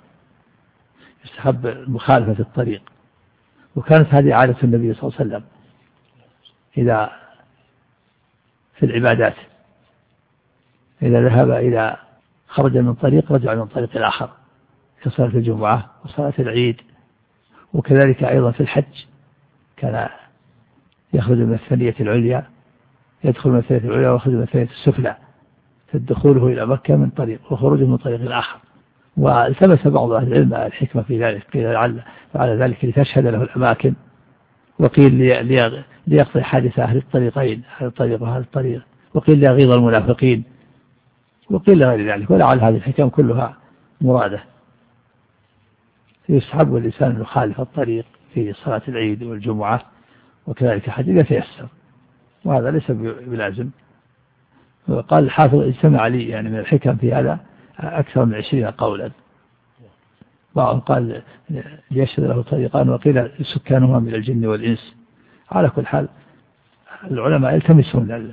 [SPEAKER 2] يستحب مخالفة الطريق. وكانت هذه عادة النبي صلى الله عليه وسلم إذا في العبادات، إذا ذهب إلى خرج من طريق رجع من طريق آخر، كصلاة الجمعة وصلاة العيد. وكذلك أيضا في الحج كان يخرج من الثانية العليا، يدخل من الثانية العليا ويخرج من الثانية السفلى، فدخوله إلى مكة من طريق وخروجه من طريق آخر. والتمس بعض أهل العلم الحكمة في ذلك، قيل لعل فعل ذلك لتشهد له الأماكن، وقيل ليقضي حادث أهل الطريقين، أهل الطريق وأهل الطريق، وقيل ليغيظ المنافقين، وقيل غير ذلك. ولعل هذه الحكم كلها مرادة. يستحب الإنسان أن يخالف الطريق في صلاة العيد والجمعة، وكذلك الحج إذا تيسر، وهذا ليس بلازم. قال الحافظ اجتمع لي يعني من الحكم في هذا أكثر من 20 قولا، بعضهم قال ليشهد له طريقان، وقيل سكانهما من الجن والإنس. على كل حال العلماء يلتمسون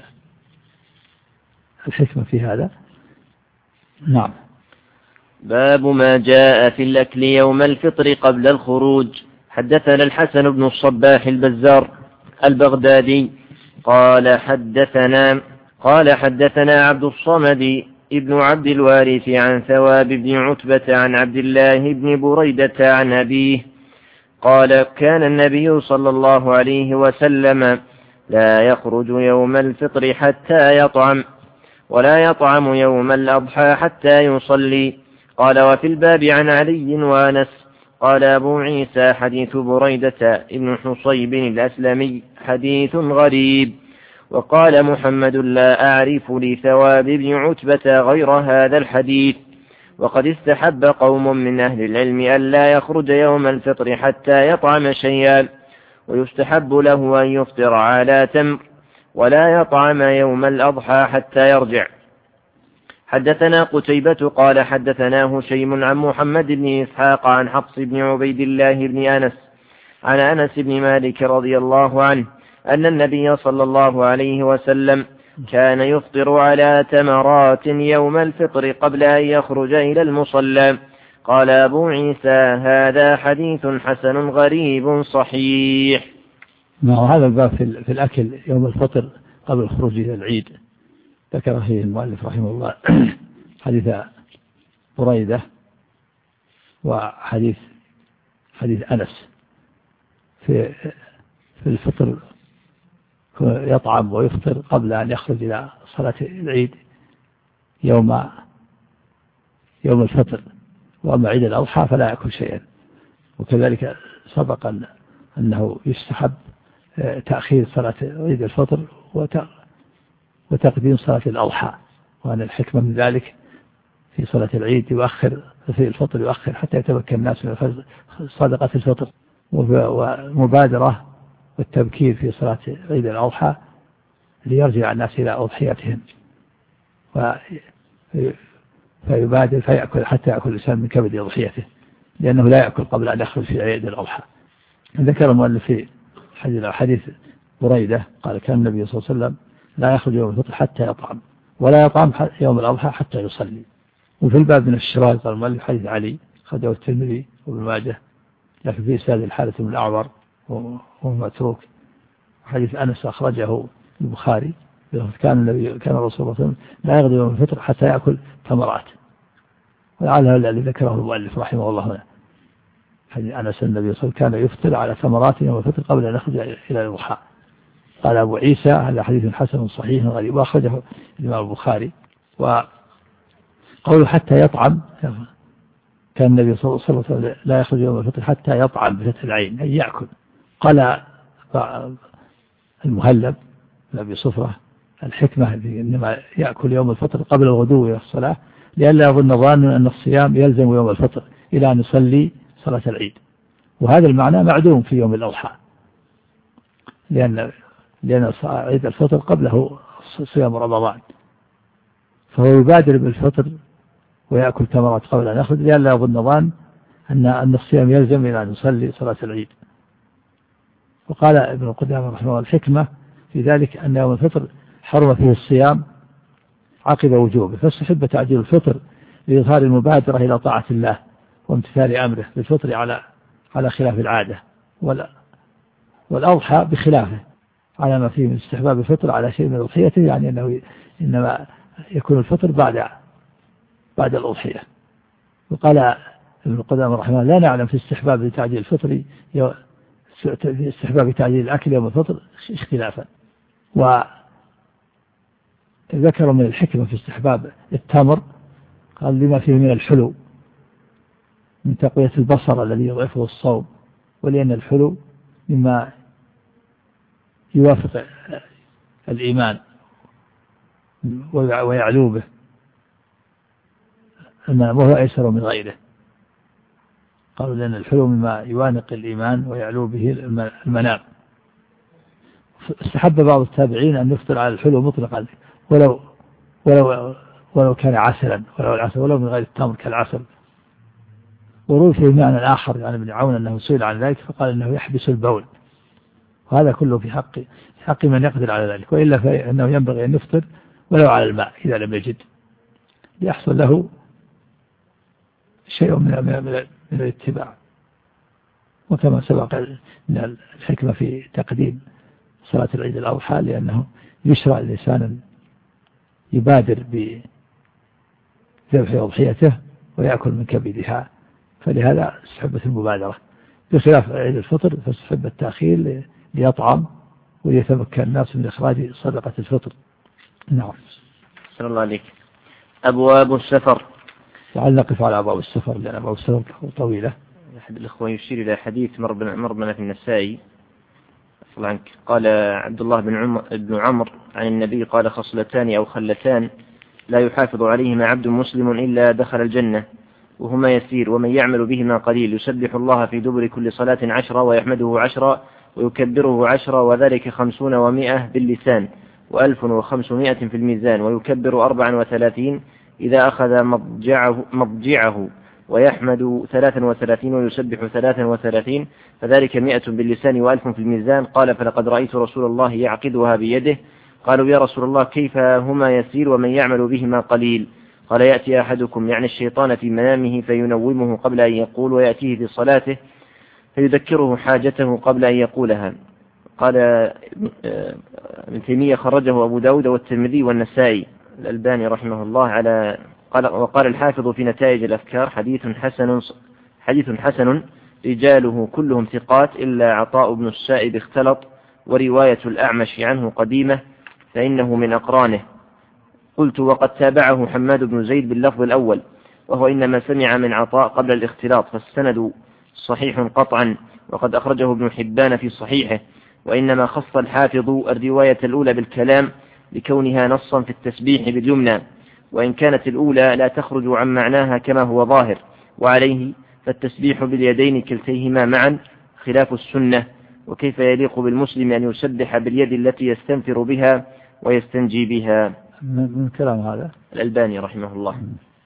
[SPEAKER 2] الحكمة في هذا. نعم.
[SPEAKER 1] باب ما جاء في الأكل يوم الفطر قبل الخروج. حدثنا الحسن بن الصباح البزار البغدادي قال حدثنا عبد الصمد ابن عبد الوارث عن ثواب بن عتبة عن عبد الله بن بريدة عن أبيه قال كان النبي صلى الله عليه وسلم لا يخرج يوم الفطر حتى يطعم، ولا يطعم يوم الأضحى حتى يصلي. قال وفي الباب عن علي وأنس. قال أبو عيسى حديث بريدة ابن حصيب الأسلمي حديث غريب. وقال محمد لا أعرف لثواب بن عتبة غير هذا الحديث. وقد استحب قوم من أهل العلم ألا يخرج يوم الفطر حتى يطعم شيئا، ويستحب له أن يفطر على تمر، ولا يطعم يوم الأضحى حتى يرجع. حدثنا قتيبة قال حدثنا هشيم عن محمد بن إسحاق عن حفص بن عبيد الله بن أنس عن أنس بن مالك رضي الله عنه أن النبي صلى الله عليه وسلم كان يفطر على تمرات يوم الفطر قبل أن يخرج إلى المصلى. قال أبو عيسى هذا حديث حسن غريب صحيح.
[SPEAKER 2] هذا الباب في الأكل يوم الفطر قبل الخروج إلى العيد ذكر فيه المؤلف رحمه الله حديث بريدة وحديث أنس في الفطر يطعم ويفطر قبل أن يخرج إلى صلاة العيد يوم الفطر، وأما عيد الأضحى فلا يأكل شيئا. وكذلك سبق أنه يستحب تأخير صلاة عيد الفطر وتقديم صلاة الأضحى، وأن الحكمة من ذلك في صلاة العيد في الفطر يؤخر حتى يتمكن الناس من صدقة الفطر، ومبادرة والتبكير في صلاة عيد الأضحى ليرجع الناس إلى أضحيتهم، فيبادر فيأكل حتى يأكل الإنسان من كبد أضحيته، لأنه لا يأكل قبل أن يخرج في عيد الأضحى. ذكر المؤلف في حديث بريدة قال كان النبي صلى الله عليه وسلم لا يخرج يوم الفطر حتى يطعم، ولا يطعم يوم الأضحى حتى يصلي. وفي الباب من الشراء قال المؤلف حديث علي أخرجه الترمذي وابن ماجه، لكن فيه إسناد الحارث بن الأعور وهو متروك. حديث أنس أخرجه البخاري كان الرسول صلى الله عليه وسلم لا يغدو يوم الفطر حتى يأكل تمرات، ولعلها الذي ذكره المؤلف رحمه الله هنا. حديث أنس النبي صلى الله عليه وسلم كان يفطر على تمرات يوم الفطر قبل أن يخرج إلى الضحى. قال أبو عيسى هذا حديث حسن صحيح غريب، وأخرجه الإمام البخاري. وقوله حتى يطعم، كان النبي صلى الله عليه وسلم لا يخرج يوم الفطر حتى يطعم بفتح العين أي يأكل. قال المهلب أبي صفرة الحكمة إنما يأكل يوم الفطر قبل الغدو إلى الصلاة لئلا يظن ظان أن الصيام يلزم يوم الفطر إلى أن يصلي صلاة العيد، وهذا المعنى معدوم في يوم الأضحى، لأن عيد الفطر قبله صيام رمضان، فهو يبادر بالفطر ويأكل تمرات قبل أن يخرج لئلا يظن ظان أن الصيام يلزم إلى أن يصلي صلاة العيد. وقال ابن قدامة رحمه الله الحكمة في ذلك أن يوم الفطر حرم فيه الصيام عقب وجوبه، فاستحب تعجيل الفطر لإظهار المبادرة إلى طاعة الله وامتثال أمره بالفطر على خلاف العادة، والأضحى بخلافه على ما فيه من استحباب الفطر على شيء من أضحيته، يعني أنه إنما يكون الفطر بعد الأضحية. وقال ابن قدامة رحمه الله لا نعلم في استحباب لتعجيل الفطر في استحباب تعجيل الأكل يوم الفطر اختلافا. وذكر من الحكمة في استحباب التمر قال لما فيه من الحلو من تقوية البصر الذي يضعفه الصوم، ولأن الحلو مما يوافق الإيمان ويعلو به، وهو أيسر من غيره. قالوا لأن الحلم مما يوانق الإيمان ويعلو به المنام. استحب بعض التابعين أن يفطر على الحلم مطلقا ولو كان عسلا، ولو من غير التمر كالعسل. وروي فيه معنى آخر يعني ابن عون أنه سئل عن ذلك فقال أنه يحبس البول، وهذا كله في حق من يقدر على ذلك، وإلا فإنه ينبغي أن يفطر ولو على الماء إذا لم يجد، ليحصل له شيء من الاتباع. وكما سبق من الحكمة في تقديم صلاة العيد الأضحى لأنه يشرع الإنسان يبادر بذبح أضحيته ويأكل من كبدها، فلهذا استحبت المبادرة، بخلاف عيد الفطر فاستحب التأخير ليطعم وليتمكن الناس من إخراج صدقة الفطر. نعم.
[SPEAKER 1] صلى الله عليك. أبواب السفر.
[SPEAKER 2] لعل نقف على أبواب السفر لأن أبواب السفر طويلة.
[SPEAKER 1] أحد الإخوة يشير إلى حديث مربنا في النسائي عنك. قال عبد الله بن عمرو عن النبي قال: خصلتان أو خلتان لا يحافظ عليهما عبد مسلم إلا دخل الجنة، وهما يسير ومن يعمل بهما قليل، يسبح الله في دبر كل صلاة 10 ويحمده 10 ويكبره 10 وذلك 50 و100 باللسان و1500 في الميزان، ويكبر 34 إذا أخذ مضجعه ويحمد 33 ويسبح 33 فذلك 100 باللسان و1000 في الميزان. قال: فلقد رأيت رسول الله يعقدها بيده. قالوا: يا رسول الله كيف هما يسير ومن يعمل بهما قليل؟ قال: يأتي أحدكم يعني الشيطان في منامه فينومه قبل أن يقول، ويأتيه في صلاته فيذكره حاجته قبل أن يقولها. قال ابن تيمية خرجه أبو داود والترمذي والنسائي. الألباني رحمه الله وقال الحافظ في نتائج الأفكار: حديث حسن رجاله كلهم ثقات إلا عطاء بن السائب اختلط، ورواية الأعمش عنه قديمة فإنه من أقرانه. قلت: وقد تابعه حماد بن زيد باللفظ الأول، وهو إنما سمع من عطاء قبل الاختلاط، فالسند صحيح قطعا، وقد أخرجه ابن حبان في صحيحه. وإنما خص الحافظ الرواية الأولى بالكلام لكونها نصا في التسبيح باليمنى، وإن كانت الأولى لا تخرج عن معناها كما هو ظاهر، وعليه فالتسبيح باليدين كلتيهما معا خلاف السنة. وكيف يليق بالمسلم أن يسبح باليد التي يستنفر بها ويستنجي بها؟
[SPEAKER 2] من كلام هذا
[SPEAKER 1] الألباني رحمه الله.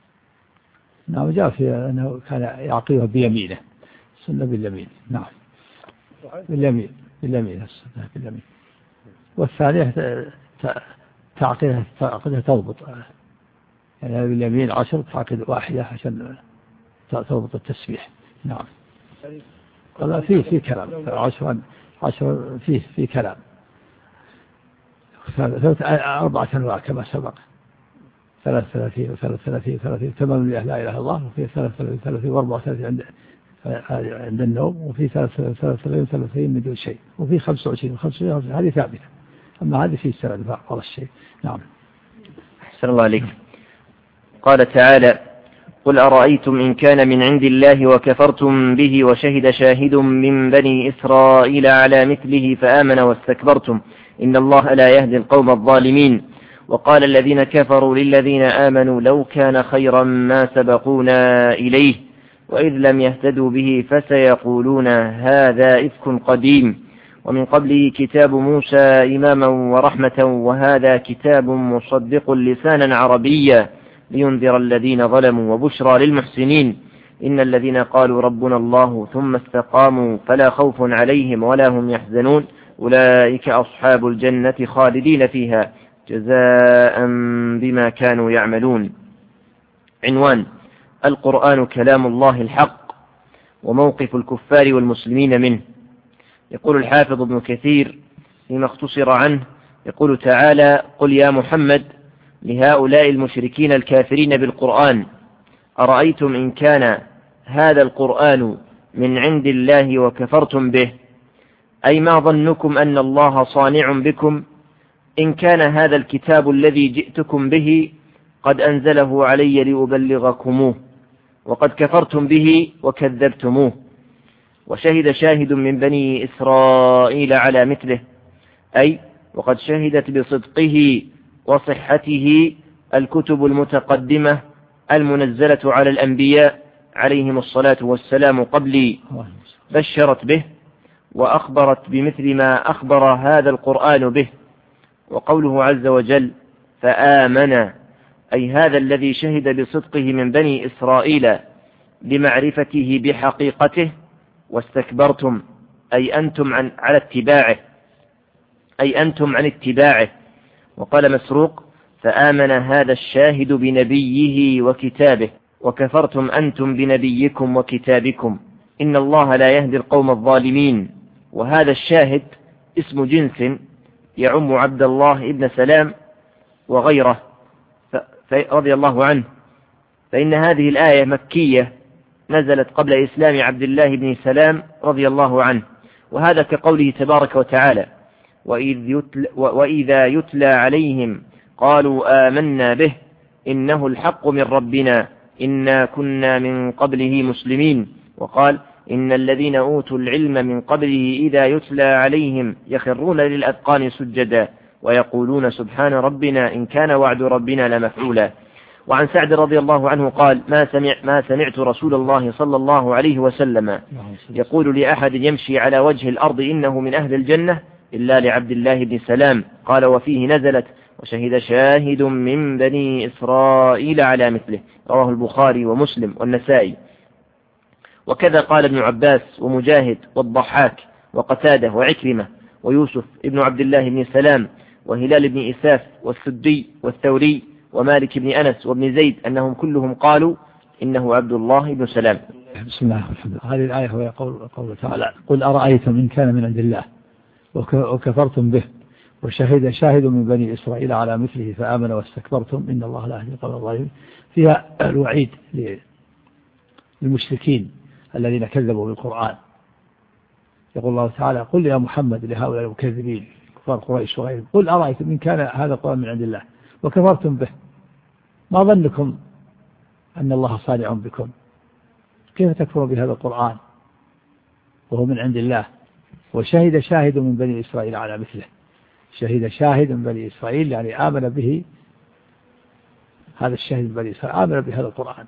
[SPEAKER 2] نعم، جاء في أنه كان يعقيها بيمينه، السنة باليمين. نعم، باليمين السنة باليمين. والثانية تعقيدها تضبط، يعني باليمين 10 تعقيد واحدة عشان تضبط التسبيح. نعم. والله في كلام 10 في كلام 4 أنواع كما سبق: 33 و33 تمام لا إله إلا الله، وفي 33 و34 عند النوم، وفي 33 من دون شيء، وفي 25 و25 هذه ثابتة. أما هذه في السنة بعض الشيء. نعم.
[SPEAKER 1] أحسن الله عليك. قال تعالى: قل أرأيتم إن كان من عند الله وكفرتم به وشهد شاهد من بني إسرائيل على مثله فآمن واستكبرتم إن الله لا يهدي القوم الظالمين. وقال الذين كفروا للذين آمنوا لو كان خيرا ما سبقونا إليه وإذ لم يهتدوا به فسيقولون هذا إفك قديم. ومن قبله كتاب موسى إماما ورحمة وهذا كتاب مصدق لسانا عربيا لينذر الذين ظلموا وبشرى للمحسنين. إن الذين قالوا ربنا الله ثم استقاموا فلا خوف عليهم ولا هم يحزنون أولئك أصحاب الجنة خالدين فيها جزاء بما كانوا يعملون. عنوان: القرآن كلام الله الحق وموقف الكفار والمسلمين منه. يقول الحافظ ابن كثير فيما اختصر عنه، يقول تعالى: قل يا محمد لهؤلاء المشركين الكافرين بالقرآن: أرأيتم إن كان هذا القرآن من عند الله وكفرتم به، أي ما ظنكم أن الله صانع بكم؟ إن كان هذا الكتاب الذي جئتكم به قد أنزله علي لأبلغكموه وقد كفرتم به وكذبتموه، وشهد شاهد من بني إسرائيل على مثله، أي وقد شهدت بصدقه وصحته الكتب المتقدمة المنزلة على الأنبياء عليهم الصلاة والسلام قبلي بشرت به وأخبرت بمثل ما أخبر هذا القرآن به. وقوله عز وجل فآمن أي هذا الذي شهد بصدقه من بني إسرائيل بمعرفته بحقيقته، واستكبرتم أي أنتم عن اتباعه. وقال مسروق فآمن هذا الشاهد بنبيه وكتابه وكفرتم أنتم بنبيكم وكتابكم إن الله لا يهدي القوم الظالمين. وهذا الشاهد اسم جنس يعم عبد الله ابن سلام وغيره رضي الله عنه، فإن هذه الآية مكية نزلت قبل إسلام عبد الله بن سلام رضي الله عنه. وهذا كقوله تبارك وتعالى وإذا يتلى عليهم قالوا آمنا به إنه الحق من ربنا إنا كنا من قبله مسلمين. وقال إن الذين أوتوا العلم من قبله إذا يتلى عليهم يخرون للأذقان سجدا ويقولون سبحان ربنا إن كان وعد ربنا لمفعولا. وعن سعد رضي الله عنه قال ما سمعت رسول الله صلى الله عليه وسلم يقول لأحد يمشي على وجه الأرض إنه من أهل الجنة إلا لعبد الله بن سلام. قال وفيه نزلت وشهد شاهد من بني إسرائيل على مثله. رواه البخاري ومسلم والنسائي. وكذا قال ابن عباس ومجاهد والضحاك وقتادة وعكرمة ويوسف ابن عبد الله بن سلام وهلال بن إساف والسدي والثوري ومالك بن أنس وابن زيد أنهم كلهم قالوا إنه عبد الله بن سلام.
[SPEAKER 2] بسم الله والحمد لله. هذه الآية هو قول تعالى قل أرأيتم إن كان من عند الله وكفرتم به وشهد شاهد من بني إسرائيل على مثله فآمن واستكبرتم إن الله لا يهدي القوم الظالمين. فيها الوعيد للمشركين الذين كذبوا بالقرآن. يقول الله تعالى قل يا محمد لهؤلاء المكذبين كفار قريش وغيرهم قل أرأيتم إن كان هذا القرآن من عند الله وكفرتم به ما ظنكم أن الله صانع بكم؟ كيف تكفرون بهذا القرآن وهو من عند الله وشهد شاهد من بني إسرائيل على مثله. شهد شاهد من بني إسرائيل يعني آمن به هذا الشاهد من بني إسرائيل آمن بهذا القرآن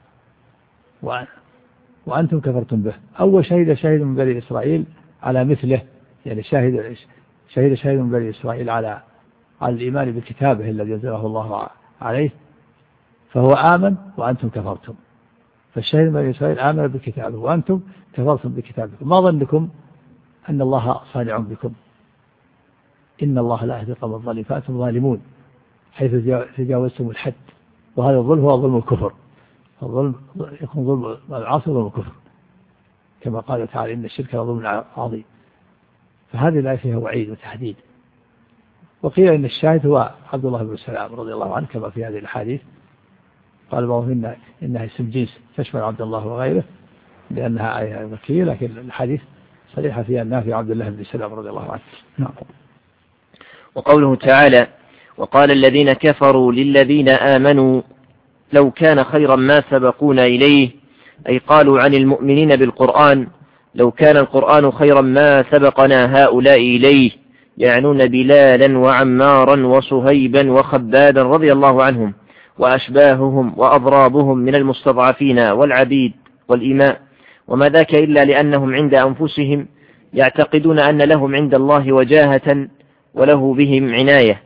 [SPEAKER 2] وأنتم كفرتم به. أول شهد شاهد من بني إسرائيل على مثله يعني شهد شاهد من بني إسرائيل على الإيمان بكتابه الذي أنزله الله عليه فهو آمن وأنتم كفرتم. فالشاهد من بني إسرائيل آمن بكتابه وأنتم كفرتم بكتابكم. ما ظنكم أن الله صانع بكم؟ إن الله لا يهدي القوم الظالمين فأنتم ظالمون حيث تجاوزتم الحد. وهذا الظلم هو ظلم الكفر. الظلم يكون ظلم العاصي ظلم الكفر كما قال تعالى إن الشرك لظلم عظيم. فهذه الآية فيها وعيد وتحديد. وقيل إن الشاهد هو عبد الله بن سلام رضي الله عنه كما في هذه الحديث. قال بعضهم إنها اسم جنس تشمل عبد الله وغيره لأنها آية مكية لكن الحديث صريحة فيها أنها في عبد الله بن سلام رضي الله عنه. نعم.
[SPEAKER 1] وقوله تعالى وقال الذين كفروا للذين آمنوا لو كان خيرا ما سبقونا إليه أي قالوا عن المؤمنين بالقرآن لو كان القرآن خيرا ما سبقنا هؤلاء إليه، يعنون بلالا وعمارا وصهيبا وخبابا رضي الله عنهم وأشباههم وأضرابهم من المستضعفين والعبيد والإماء، وما ذاك إلا لأنهم عند أنفسهم يعتقدون أن لهم عند الله وجاهة وله بهم عناية،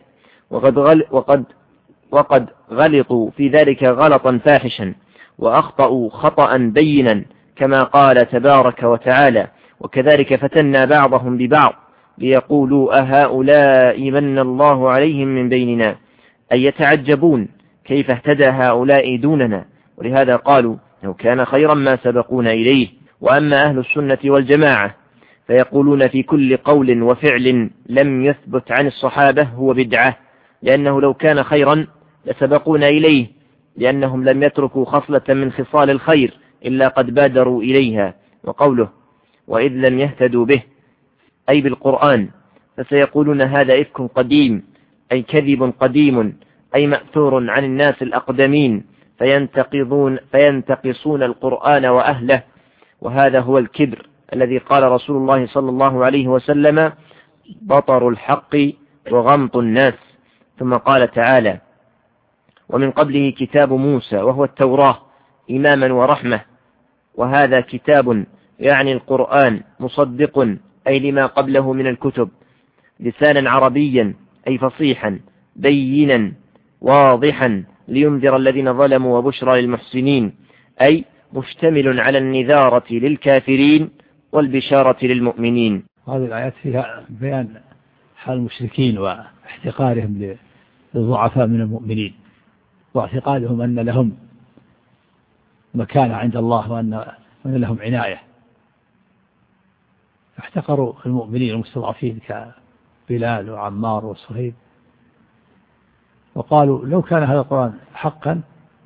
[SPEAKER 1] وقد غلطوا في ذلك غلطا فاحشا وأخطأوا خطأ بينا كما قال تبارك وتعالى وكذلك فتنا بعضهم ببعض ليقولوا أهؤلاء من الله عليهم من بيننا، أي يتعجبون كيف اهتدى هؤلاء دوننا، ولهذا قالوا لو كان خيرا ما سبقونا إليه. وأما أهل السنة والجماعة فيقولون في كل قول وفعل لم يثبت عن الصحابة هو بدعة، لأنه لو كان خيرا لسبقونا إليه، لأنهم لم يتركوا خصلة من خصال الخير إلا قد بادروا إليها. وقوله وإذ لم يهتدوا به أي بالقرآن فسيقولون هذا إفك قديم أي كذب قديم أي مأثور عن الناس الأقدمين فينتقصون القرآن وأهله، وهذا هو الكبر الذي قال رسول الله صلى الله عليه وسلم بطر الحق وغمط الناس. ثم قال تعالى ومن قبله كتاب موسى وهو التوراة إماما ورحمة وهذا كتاب يعني القرآن مصدق أي لما قبله من الكتب، لسانا عربيا أي فصيحا بينا واضحا لينذر الذين ظلموا وبشرى للمحسنين، أي مشتمل على النذارة للكافرين والبشارة للمؤمنين.
[SPEAKER 2] هذه الآيات فيها بيان حال المشركين واحتقارهم للضعفاء من المؤمنين، واعتقادهم أن لهم مكانة عند الله وأن لهم عناية، احتقروا المؤمنين المستضعفين كبلال وعمار وصهيب، وقالوا لو كان هذا القرآن حقا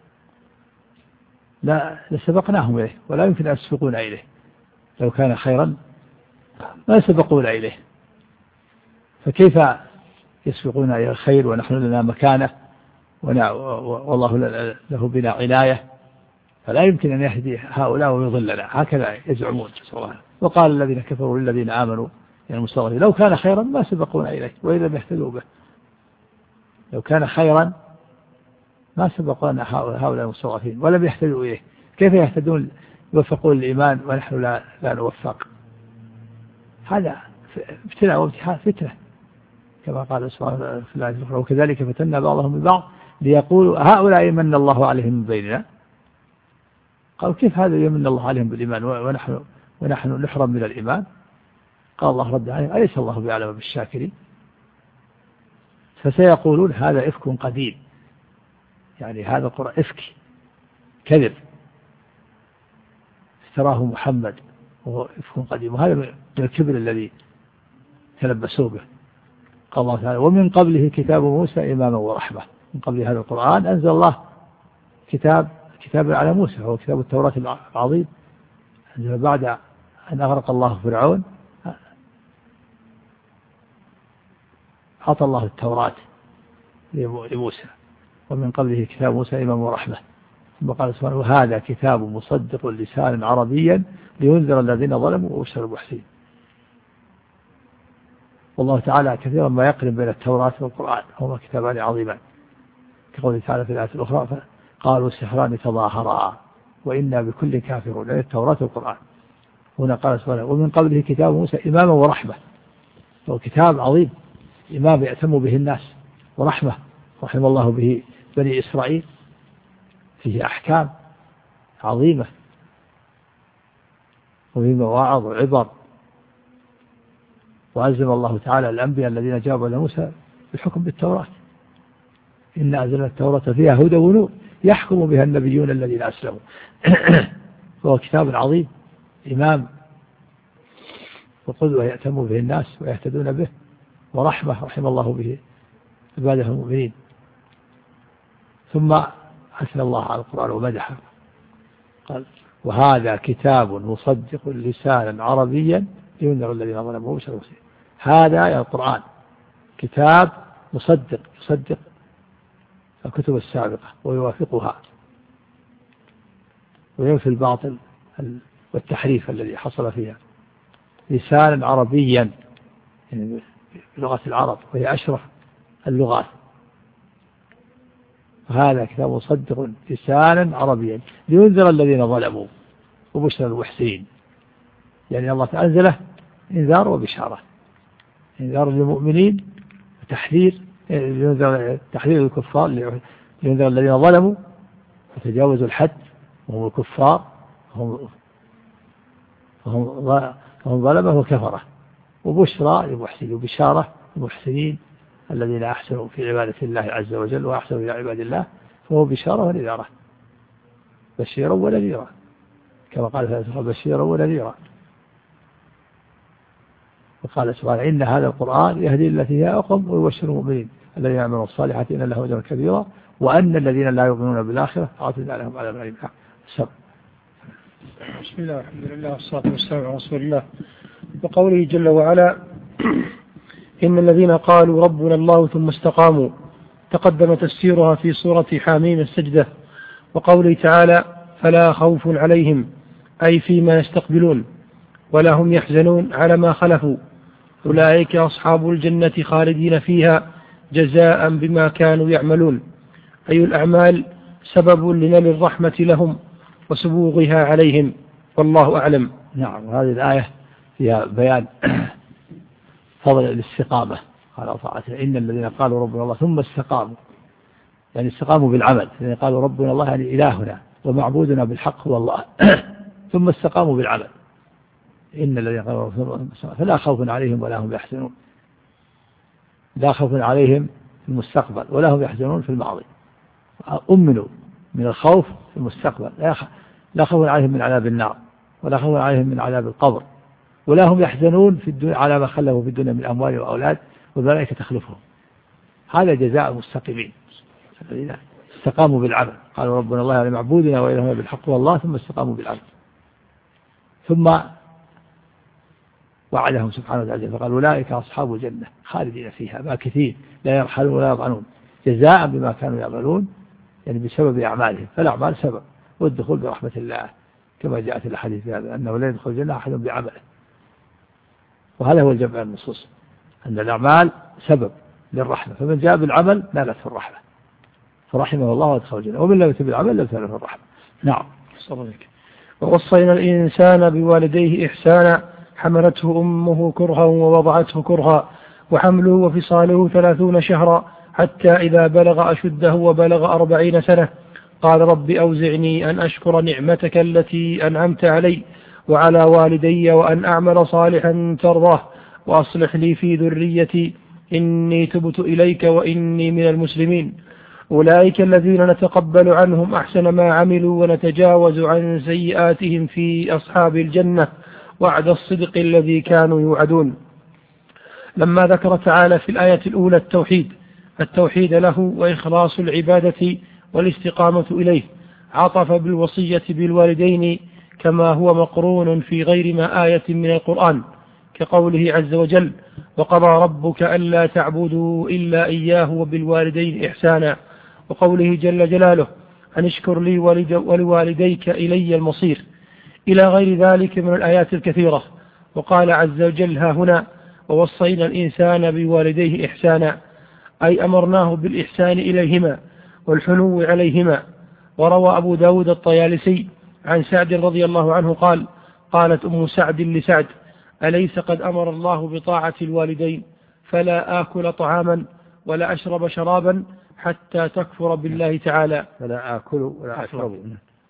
[SPEAKER 2] لا لسبقناهم إليه ولا يمكن أن يسبقونا إليه، لو كان خيرا ما سبقونا إليه، فكيف يسبقون إلى الخير ونحن لنا مكانة والله له بنا عناية، فلا يمكن أن يهدي هؤلاء ويضلنا، هكذا يزعمون. وقال الذين كفروا للذين آمنوا يعني المستضعفين لو كان خيرا ما سبقونا إليه وإذا لم يهتدوا به، لو كان خيرا ما سبقونا هؤلاء المستضعفين ولم يهتدوا إليه، كيف يهتدون يوفقون الإيمان ونحن لا نوفق؟ هذا ابتلاء وامتحان فتنة كما قال سبحانه في الآية الأخرى وكذلك فتنا بعضهم ببعض ليقولوا هؤلاء من الله عليهم من بيننا. قالوا كيف هذا يمن الله عليهم بالإيمان ونحن نحرم من الإيمان؟ قال الله رد عليهم أليس الله بأعلم بالشاكرين؟ فسيقولون هذا إفك قديم، يعني هذا القرآن إفك كذب افتراه محمد وهو إفك قديم، وهذا من الكبر الذي تلبسوا به. قال الله تعالى ومن قبله كتاب موسى إماما ورحمة، من قبل هذا القرآن أنزل الله كتاب على موسى هو كتاب التوراة العظيم، أنزل بعد أن أغرق الله فرعون أعطى الله التوراة لموسى، ومن قبله كتاب موسى إماما ورحمة، ثم قال سبحانه وهذا كتاب مصدق لسانا عربيا لينذر الذين ظلموا وبشر المحسنين. والله تعالى كثيرا ما يقرن بين التوراة والقرآن، هما كتابان عظيمان، كقوله تعالى في الآية الأخرى قالوا سحران تظاهرا وإنا بكل كافرون، يعني التوراة والقرآن. هنا قال سبحانه ومن قبله كتاب موسى إماما ورحمة، هو كتاب عظيم إمام يأتم به الناس ورحمة رحم الله به بني إسرائيل، فيه أحكام عظيمة وفيه مواعظ وعبر، وألزم الله تعالى الأنبياء الذين جابوا لموسى بالحكم بالتوراة، إن أنزلنا التوراة فيها هدى ونور يحكم بها النبيون الذين أسلموا. فهو كتاب عظيم إمام وقدوة يأتم به الناس ويهتدون به، ورحمة رحم الله به عباده المؤمنين. ثم أثنى الله على القرآن ومدحه قال وهذا كتاب مصدق لسانا عربيا لينذر الذين ظلموا وبشر المحسنين. هذا يا القرآن كتاب مصدق يصدق الكتب السابقة ويوافقها وينفي الباطل والتحريف الذي حصل فيها، لسانا عربيا يعني بلغة العرب وهي أشرف اللغات. هذا كتاب مصدق لسانا عربيا لينذر الذين ظلموا وبشر المحسنين، يعني الله أنزله إنذار وبشارة، إنذار للمؤمنين وتحذير تحذير الكفار لينذر الذين ظلموا وتجاوزوا الحد وهم الكفار وهم ظلمه وكفره، وبشرى للمحسنين وبشارة للمحسنين الذين أحسنوا في عبادة الله عز وجل وأحسنوا إلى عباد الله، فهو بشارة ونذارة بشيرا ونذيرا كما قال في الآية بشيرا ونذيرا. وقال سبحانه إن هذا القرآن يهدي التي هي أقوم ويبشر المؤمنين الذين يعملون الصالحات إن له أجرا كبيرا وأن الذين لا يؤمنون بالآخرة أعتدنا لهم عذابا أليما.
[SPEAKER 3] بسم الله والحمد لله والصلاة والسلام على رسول الله. وقوله جل وعلا إن الذين قالوا ربنا الله ثم استقاموا تقدم تفسيرها في سورة حاميم السجدة. وقوله تعالى فلا خوف عليهم أي فيما يستقبلون ولا هم يحزنون على ما خلفوا أولئك أصحاب الجنة خالدين فيها جزاء بما كانوا يعملون، أي الأعمال سبب لنال الرحمة لهم وسبوغها عليهم والله أعلم.
[SPEAKER 2] نعم. هذه الآية فيها بيان فضل الاستقامة على طاعته. إن الذين قالوا ربنا الله ثم استقاموا، يعني استقاموا بالعمل، يعني قالوا ربنا الله يعني إلهنا ومعبودنا بالحق هو الله ثم استقاموا بالعمل. إن الذين قالوا فلا خوف عليهم ولا هم يحزنون، لا خوف عليهم في المستقبل ولا هم يحزنون في الماضي. أمنوا من الخوف في المستقبل، لا خوف عليهم من عذاب النار ولا خوف عليهم من عذاب القبر، ولا هم يحزنون في الدنيا على ما خلفوا في الدنيا من أموال وأولاد والملائكة تخلفهم. هذا جزاء المستقيمين الذين استقاموا بالعمل. قالوا ربنا الله يعني معبودنا وإلهنا بالحق والله ثم استقاموا بالعمل. ثم وعدهم سبحانه وتعالى فقال أولئك أصحاب الجنة خالدين فيها ماكثين لا يرحلون ولا يطعنون جزاء بما كانوا يعملون، يعني بسبب أعمالهم. فالأعمال سبب، والدخول برحمة الله كما جاءت الحديث هذا أنه لا يدخل الجنة أحد بعمله. وهذا هو الجمع النصوص، أن الأعمال سبب للرحمة، فمن جاء بالعمل نالته الرحمة فرحمه الله وادخل الجنة، ومن لم يأت بالعمل لم تنله الرحمة. نعم.
[SPEAKER 3] ووصينا الإنسان بوالديه إحسانا حملته أمه كرها ووضعته كرها وحمله وفصاله 30 شهرا حتى إذا بلغ أشده وبلغ 40 سنة قال رب أوزعني أن أشكر نعمتك التي أنعمت علي وعلى والدي وأن أعمل صالحا ترضاه وأصلح لي في ذريتي إني تبت إليك وإني من المسلمين. أولئك الذين نتقبل عنهم أحسن ما عملوا ونتجاوز عن سيئاتهم في أصحاب الجنة وعد الصدق الذي كانوا يوعدون. لما ذكر تعالى في الآية الأولى التوحيد له وإخلاص العبادة والاستقامة إليه، عطف بالوصية بالوالدين كما هو مقرون في غير ما آية من القرآن، كقوله عز وجل وقضى ربك ألا تعبدوا إلا إياه وبالوالدين إحسانا، وقوله جل جلاله أن اشكر لي ولوالديك إلي المصير، إلى غير ذلك من الآيات الكثيرة. وقال عز وجل ها هنا ووصينا الإنسان بوالديه إحسانا، أي أمرناه بالإحسان إليهما والحنو عليهما. وروى أبو داود الطيالسي عن سعد رضي الله عنه قال قالت أم سعد لسعد أليس قد أمر الله بطاعة الوالدين فلا آكل طعاما ولا أشرب شرابا حتى تكفر بالله تعالى.
[SPEAKER 2] فلا آكل ولا أشرب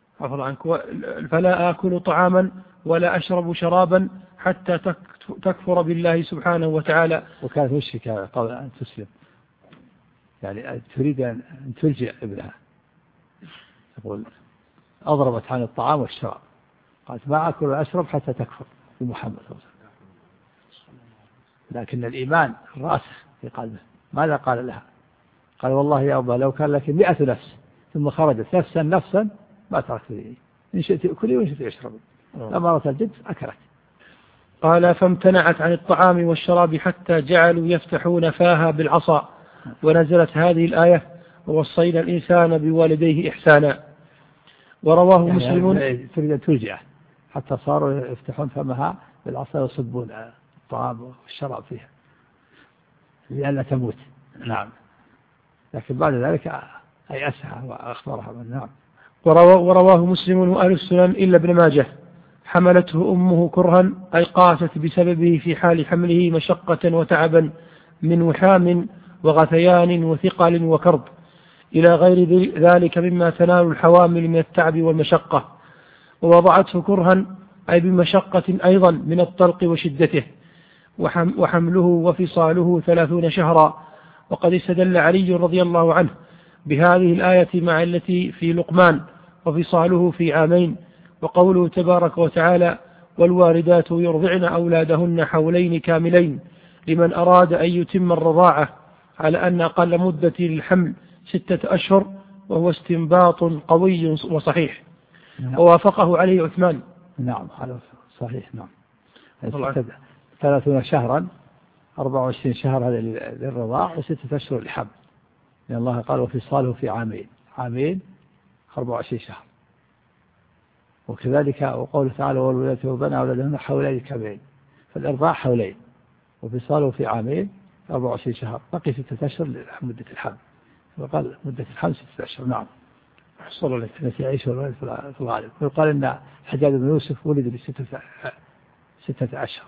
[SPEAKER 3] فلا آكل طعاما ولا أشرب شرابا حتى تكفر بالله سبحانه وتعالى.
[SPEAKER 2] وكانت مشركة قبل أن تسلم، يعني تريد أن تلجئ ابنها، تقول أضربت عن الطعام والشراب، قالت ما أكل ولا أشرب حتى تكفر بمحمد صلى الله عليه وسلم. لكن الإيمان راسخ في قلبه. ماذا قال لها؟ قال والله يا أبا لو كان لك 100 نفس ثم خرجت نفسا ما تركت لي، إن شئت أكلي وإن شئت أشربي. لما رأت الجد أكلت.
[SPEAKER 3] قال فامتنعت عن الطعام والشراب حتى جعلوا يفتحون فاها بالعصا، ونزلت هذه الآية ووصينا الإنسان بوالديه إحسانا. ورواه
[SPEAKER 2] يعني
[SPEAKER 3] مسلم
[SPEAKER 2] تريد أن تلجئه حتى صاروا يفتحون فمها بالعصا ويصبون الطعام والشراب فيها لئلا تموت. نعم. لكن بعد ذلك أيأسها وأخبرها من. نعم.
[SPEAKER 3] ورواه مسلم وأهل السنن إلا ابن ماجه حملته أمه كرها أي قاست بسببه في حال حمله مشقة وتعبا من وحام وغثيان وثقل وكرب إلى غير ذلك مما تنال الحوامل من التعب والمشقة. ووضعته كرها أي بمشقة أيضا من الطلق وشدته. وحمله وفصاله 30 شهرا. وقد استدل علي رضي الله عنه بهذه الآية مع التي في لقمان وفصاله في 2 عام، وقوله تبارك وتعالى والوالدات يرضعن أولادهن حولين كاملين لمن أراد أن يتم الرضاعة، على أن أقل مدة للحمل 6 أشهر، وهو استنباط قوي وصحيح.
[SPEAKER 2] نعم.
[SPEAKER 3] ووافقه عليه عثمان.
[SPEAKER 2] نعم هذا صحيح. نعم. 30 شهرا 24 شهر هذا للرضاع و6 أشهر للحمل، لأن الله قال وفصاله في 2 عام 24 شهر. وكذلك وقوله تعالى والولاة يرضعن أولادهن حولين كاملين، فالإرضاع حولين وفصاله في 2 24 شهر، بقي 6 أشهر لمدة الحمل، وقال مدة الحمل 6 أشهر. نعم.
[SPEAKER 3] أحصل عليك.
[SPEAKER 2] التي يعيش الولد في الغالب. ويقال إن الحجاج بن يوسف ولد ب6 أشهر،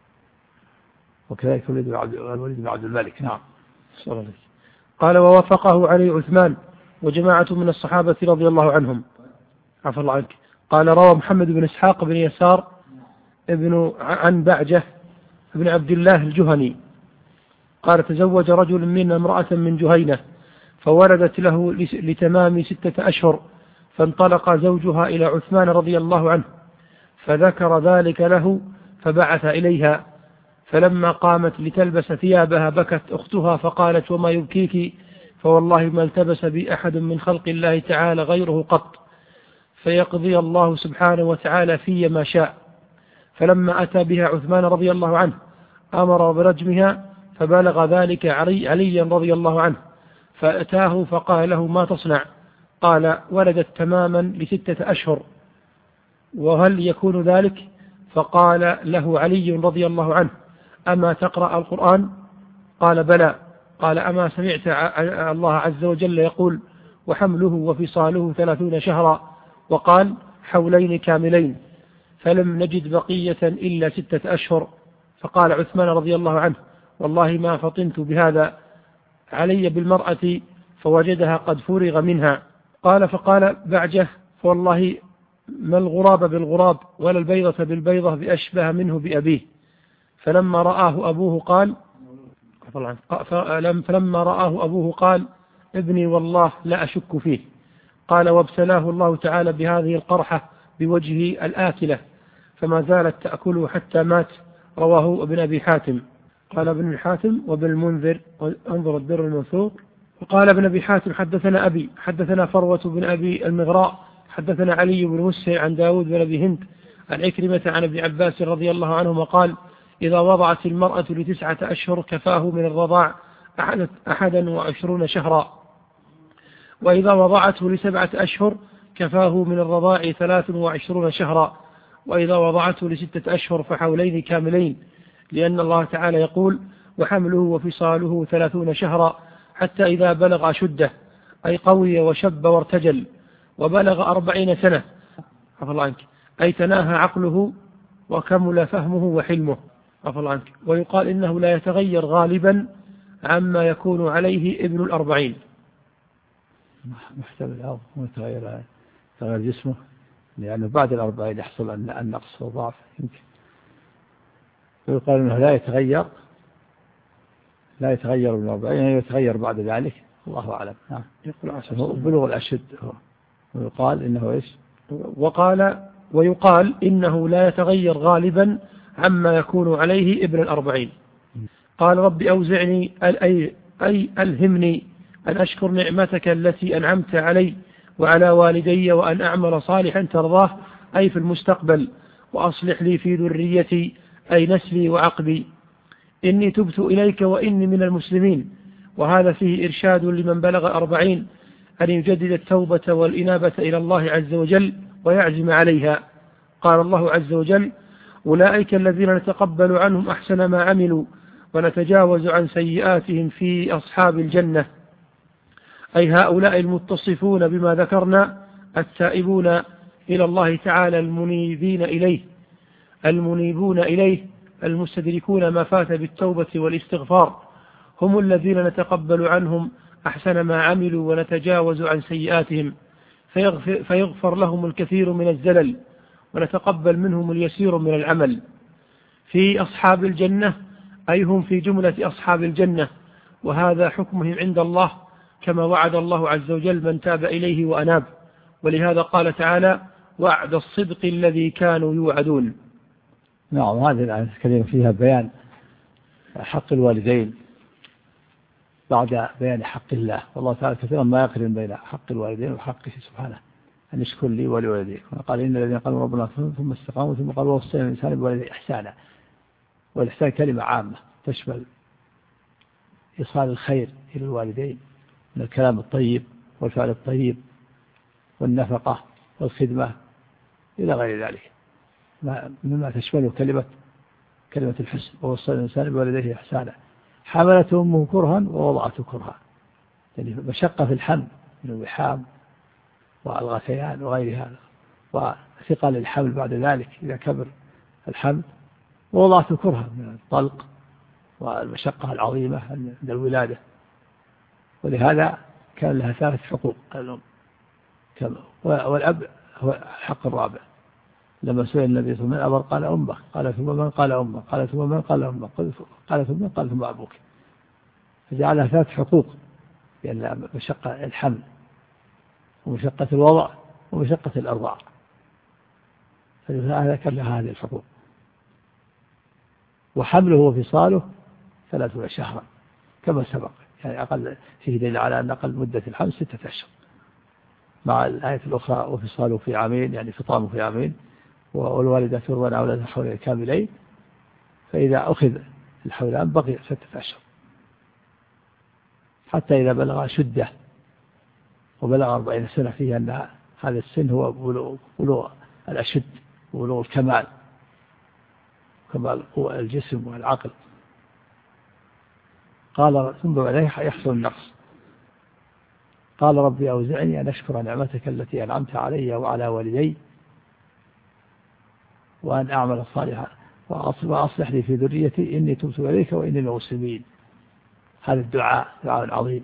[SPEAKER 2] وكذلك ولد الوليد بن عبد الملك. نعم.
[SPEAKER 3] أحصل عليك. قال ووافقه عليه عثمان وجماعة من الصحابة رضي الله عنهم. عفى الله عنك. قال روى محمد بن إسحاق بن يسار عن بعجة بن عبد الله الجهني قال تزوج رجل منا امرأة من جهينة فولدت له لتمام 6 أشهر، فانطلق زوجها إلى عثمان رضي الله عنه فذكر ذلك له فبعث إليها، فلما قامت لتلبس ثيابها بكت أختها فقالت وما يبكيك؟ فوالله ما التبس بي أحد من خلق الله تعالى غيره قط، فيقضي الله سبحانه وتعالى في ما شاء. فلما أتى بها عثمان رضي الله عنه أمر برجمها، فبلغ ذلك عليا رضي الله عنه فأتاه فقال له ما تصنع؟ قال ولدت تماما ل6 أشهر، وهل يكون ذلك؟ فقال له علي رضي الله عنه أما تقرأ القرآن؟ قال بلى. قال أما سمعت الله عز وجل يقول وحمله وفصاله 30 شهرا، وقال حولين كاملين، فلم نجد بقية إلا 6 أشهر. فقال عثمان رضي الله عنه والله ما فطنت بهذا علي بالمرأة فوجدها قد فرغ منها. قال فقال بعجة فوالله ما الغراب بالغراب ولا البيضة بالبيضة بأشبه منه بأبيه. فلما رآه أبوه قال ابني والله لا أشك فيه. قال وابتلاه الله تعالى بهذه القرحة بوجهه الآكلة فما زالت تأكله حتى مات. رواه ابن أبي حاتم. قال ابن حاتم وابن المنذر انظر الدر المنثور. وقال ابن أبي حاتم حدثنا أبي حدثنا فروة بن أبي المغراء حدثنا علي بن مسهر عن داود بن أبي هند عن عكرمة عن ابن عباس رضي الله عنهما قال إذا وضعت المرأة ل9 أشهر كفاه من الرضاع 21 شهرا، وإذا وضعته ل7 أشهر كفاه من الرضاع 23 شهرا، وإذا وضعته ل6 أشهر فحولين كاملين، لأن الله تعالى يقول وحمله وفصاله 30 شهرا حتى إذا بلغ أشده أي قوي وشب وارتجل وبلغ 40 سنة عفى الله عنك أي تناهى عقله وكمل فهمه وحلمه عفى الله عنك. ويقال إنه لا يتغير غالبا عما يكون عليه ابن 40.
[SPEAKER 2] محتمل ويتغير جسمه، لأنه بعد 40 يحصل النقص والضعف يمكن. ويقال إنه لا يتغير من 40 يعني يتغير بعد ذلك، الله أعلم. نعم. بلغ الأشد. ويقال إنه إيش؟
[SPEAKER 3] ويقال إنه لا يتغير غالبا عما يكون عليه ابن 40. قال رب أوزعني أي ألهمني أن أشكر نعمتك التي أنعمت علي وعلى والدي وأن أعمل صالحا ترضاه أي في المستقبل، وأصلح لي في ذريتي أي نسلي وعقبي، إني تبت إليك وإني من المسلمين. وهذا فيه إرشاد لمن بلغ 40 أن يجدد التوبة والإنابة إلى الله عز وجل ويعزم عليها. قال الله عز وجل أولئك الذين نتقبل عنهم أحسن ما عملوا ونتجاوز عن سيئاتهم في أصحاب الجنة، أي هؤلاء المتصفون بما ذكرنا التائبون إلى الله تعالى المنيبون إليه المستدركون ما فات بالتوبة والاستغفار، هم الذين نتقبل عنهم أحسن ما عملوا ونتجاوز عن سيئاتهم فيغفر لهم الكثير من الزلل ونتقبل منهم اليسير من العمل. في أصحاب الجنة أي هم في جملة أصحاب الجنة، وهذا حكمهم عند الله كما وعد الله عز وجل من تاب إليه وأناب. ولهذا قال تعالى وعد الصدق الذي كانوا يوعدون.
[SPEAKER 2] نعم. هذه الآية الكريمة فيها بيان حق الوالدين بعد بيان حق الله، والله تعالى كثيرا ما يقرن بين حق الوالدين وحقه سبحانه أن يشكر لي ولوالديك. قال إن الذين قالوا ربنا ثم استقاموا ثم قالوا وصينا الإنسان بوالديه إحسانا. والإحسان كلمة عامة تشمل إيصال الخير إلى الوالدين من الكلام الطيب والفعل الطيب والنفقة والخدمة إلى غير ذلك مما تشمله كلمة الحسن. ووصينا الإنسان بوالديه إحسانا حملته أمه كرها ووضعته كرها، يعني مشقة في الحمل من الوحام والغثيان وغير هذا، وثقل الحمل بعد ذلك إذا كبر الحمل، ووضعت كرها من الطلق والمشقة العظيمة عند الولادة. ولهذا كان لها 3 حقوق الأم، والأب هو الحق الرابع. لما سئل النبي صلى الله عليه وسلم قال أمك، قال ثم من؟ قال أمك، قال ثم من؟ قال أمك، قال ثم من؟ قال ثم أبوك. فجعلها 3 حقوق، لأن مشقة الحمل ومشقة الوضع ومشقة الأرضاع، فهذا كان لها هذه الحقوق. وحمله وفصاله 30 شهرا كما سبق، يعني أقل فيه دليل على أن أقل مدة الحمل 6 أشهر، مع الآية الأخرى وفصاله في عامين، يعني فطامه في عامين، والوالدة ترضع أولادها حولين كاملين، فإذا أخذ الحولان بقي 6 أشهر، حتى إذا بلغ شدة وبلغ 40 سنة، فيه أن هذا السن هو بلوغ الأشد وبلوغ الكمال، كمال الجسم والعقل. قال ثم بعدها يحصل النقص. قال ربي أوزعني أن أشكر نعمتك التي أنعمت علي وعلى والدي وأن أعمل صالحا وأصلح لي في ذريتي إني تبت إليك وإني من المسلمين. هذا الدعاء دعاء عظيم،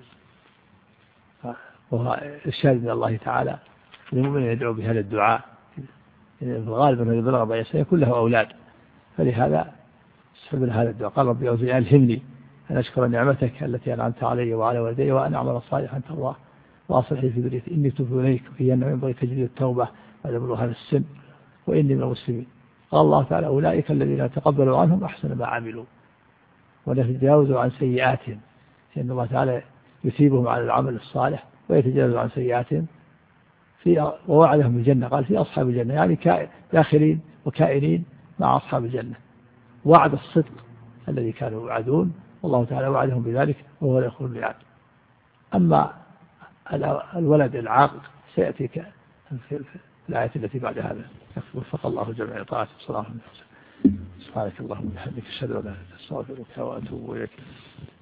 [SPEAKER 2] وهو إرشاد من الله تعالى للمؤمن يدعو بهذا الدعاء. في الغالب أنه بلغ 40 سنة يكون له أولاد، فلهذا استحب هذا الدعاء. قال ربي أوزعني ألهمني أن أشكر نعمتك التي أنعمت علي وعلى والدي وأن أعمل صالحا ترضاه وأصلح لي في ذريتي إني تبت إليك، وهي أنه ينبغي تجديد التوبة بعد بلوغ هذا السن، وإني من المسلمين. قال الله تعالى أولئك الذين تقبلوا عنهم أحسن ما عملوا ونتجاوزوا عن سيئاتهم، لأن الله تعالى يثيبهم على العمل الصالح ويتجاوزوا عن سيئاتهم ووعدهم بالجنة. قال في أصحاب الجنة، يعني داخلين وكائنين مع أصحاب الجنة، وعد الصدق الذي كانوا يوعدون، والله تعالى وعدهم بذلك وهو لا يخلف الميعاد. أما الولد العاقل سيأتي في الآية التي بعد هذا. وفق الله جميع طاعته بصلاة. سبحانك اللهم وبحمدك أشهد أن لا إله إلا أنت أستغفرك وأتوب إليك.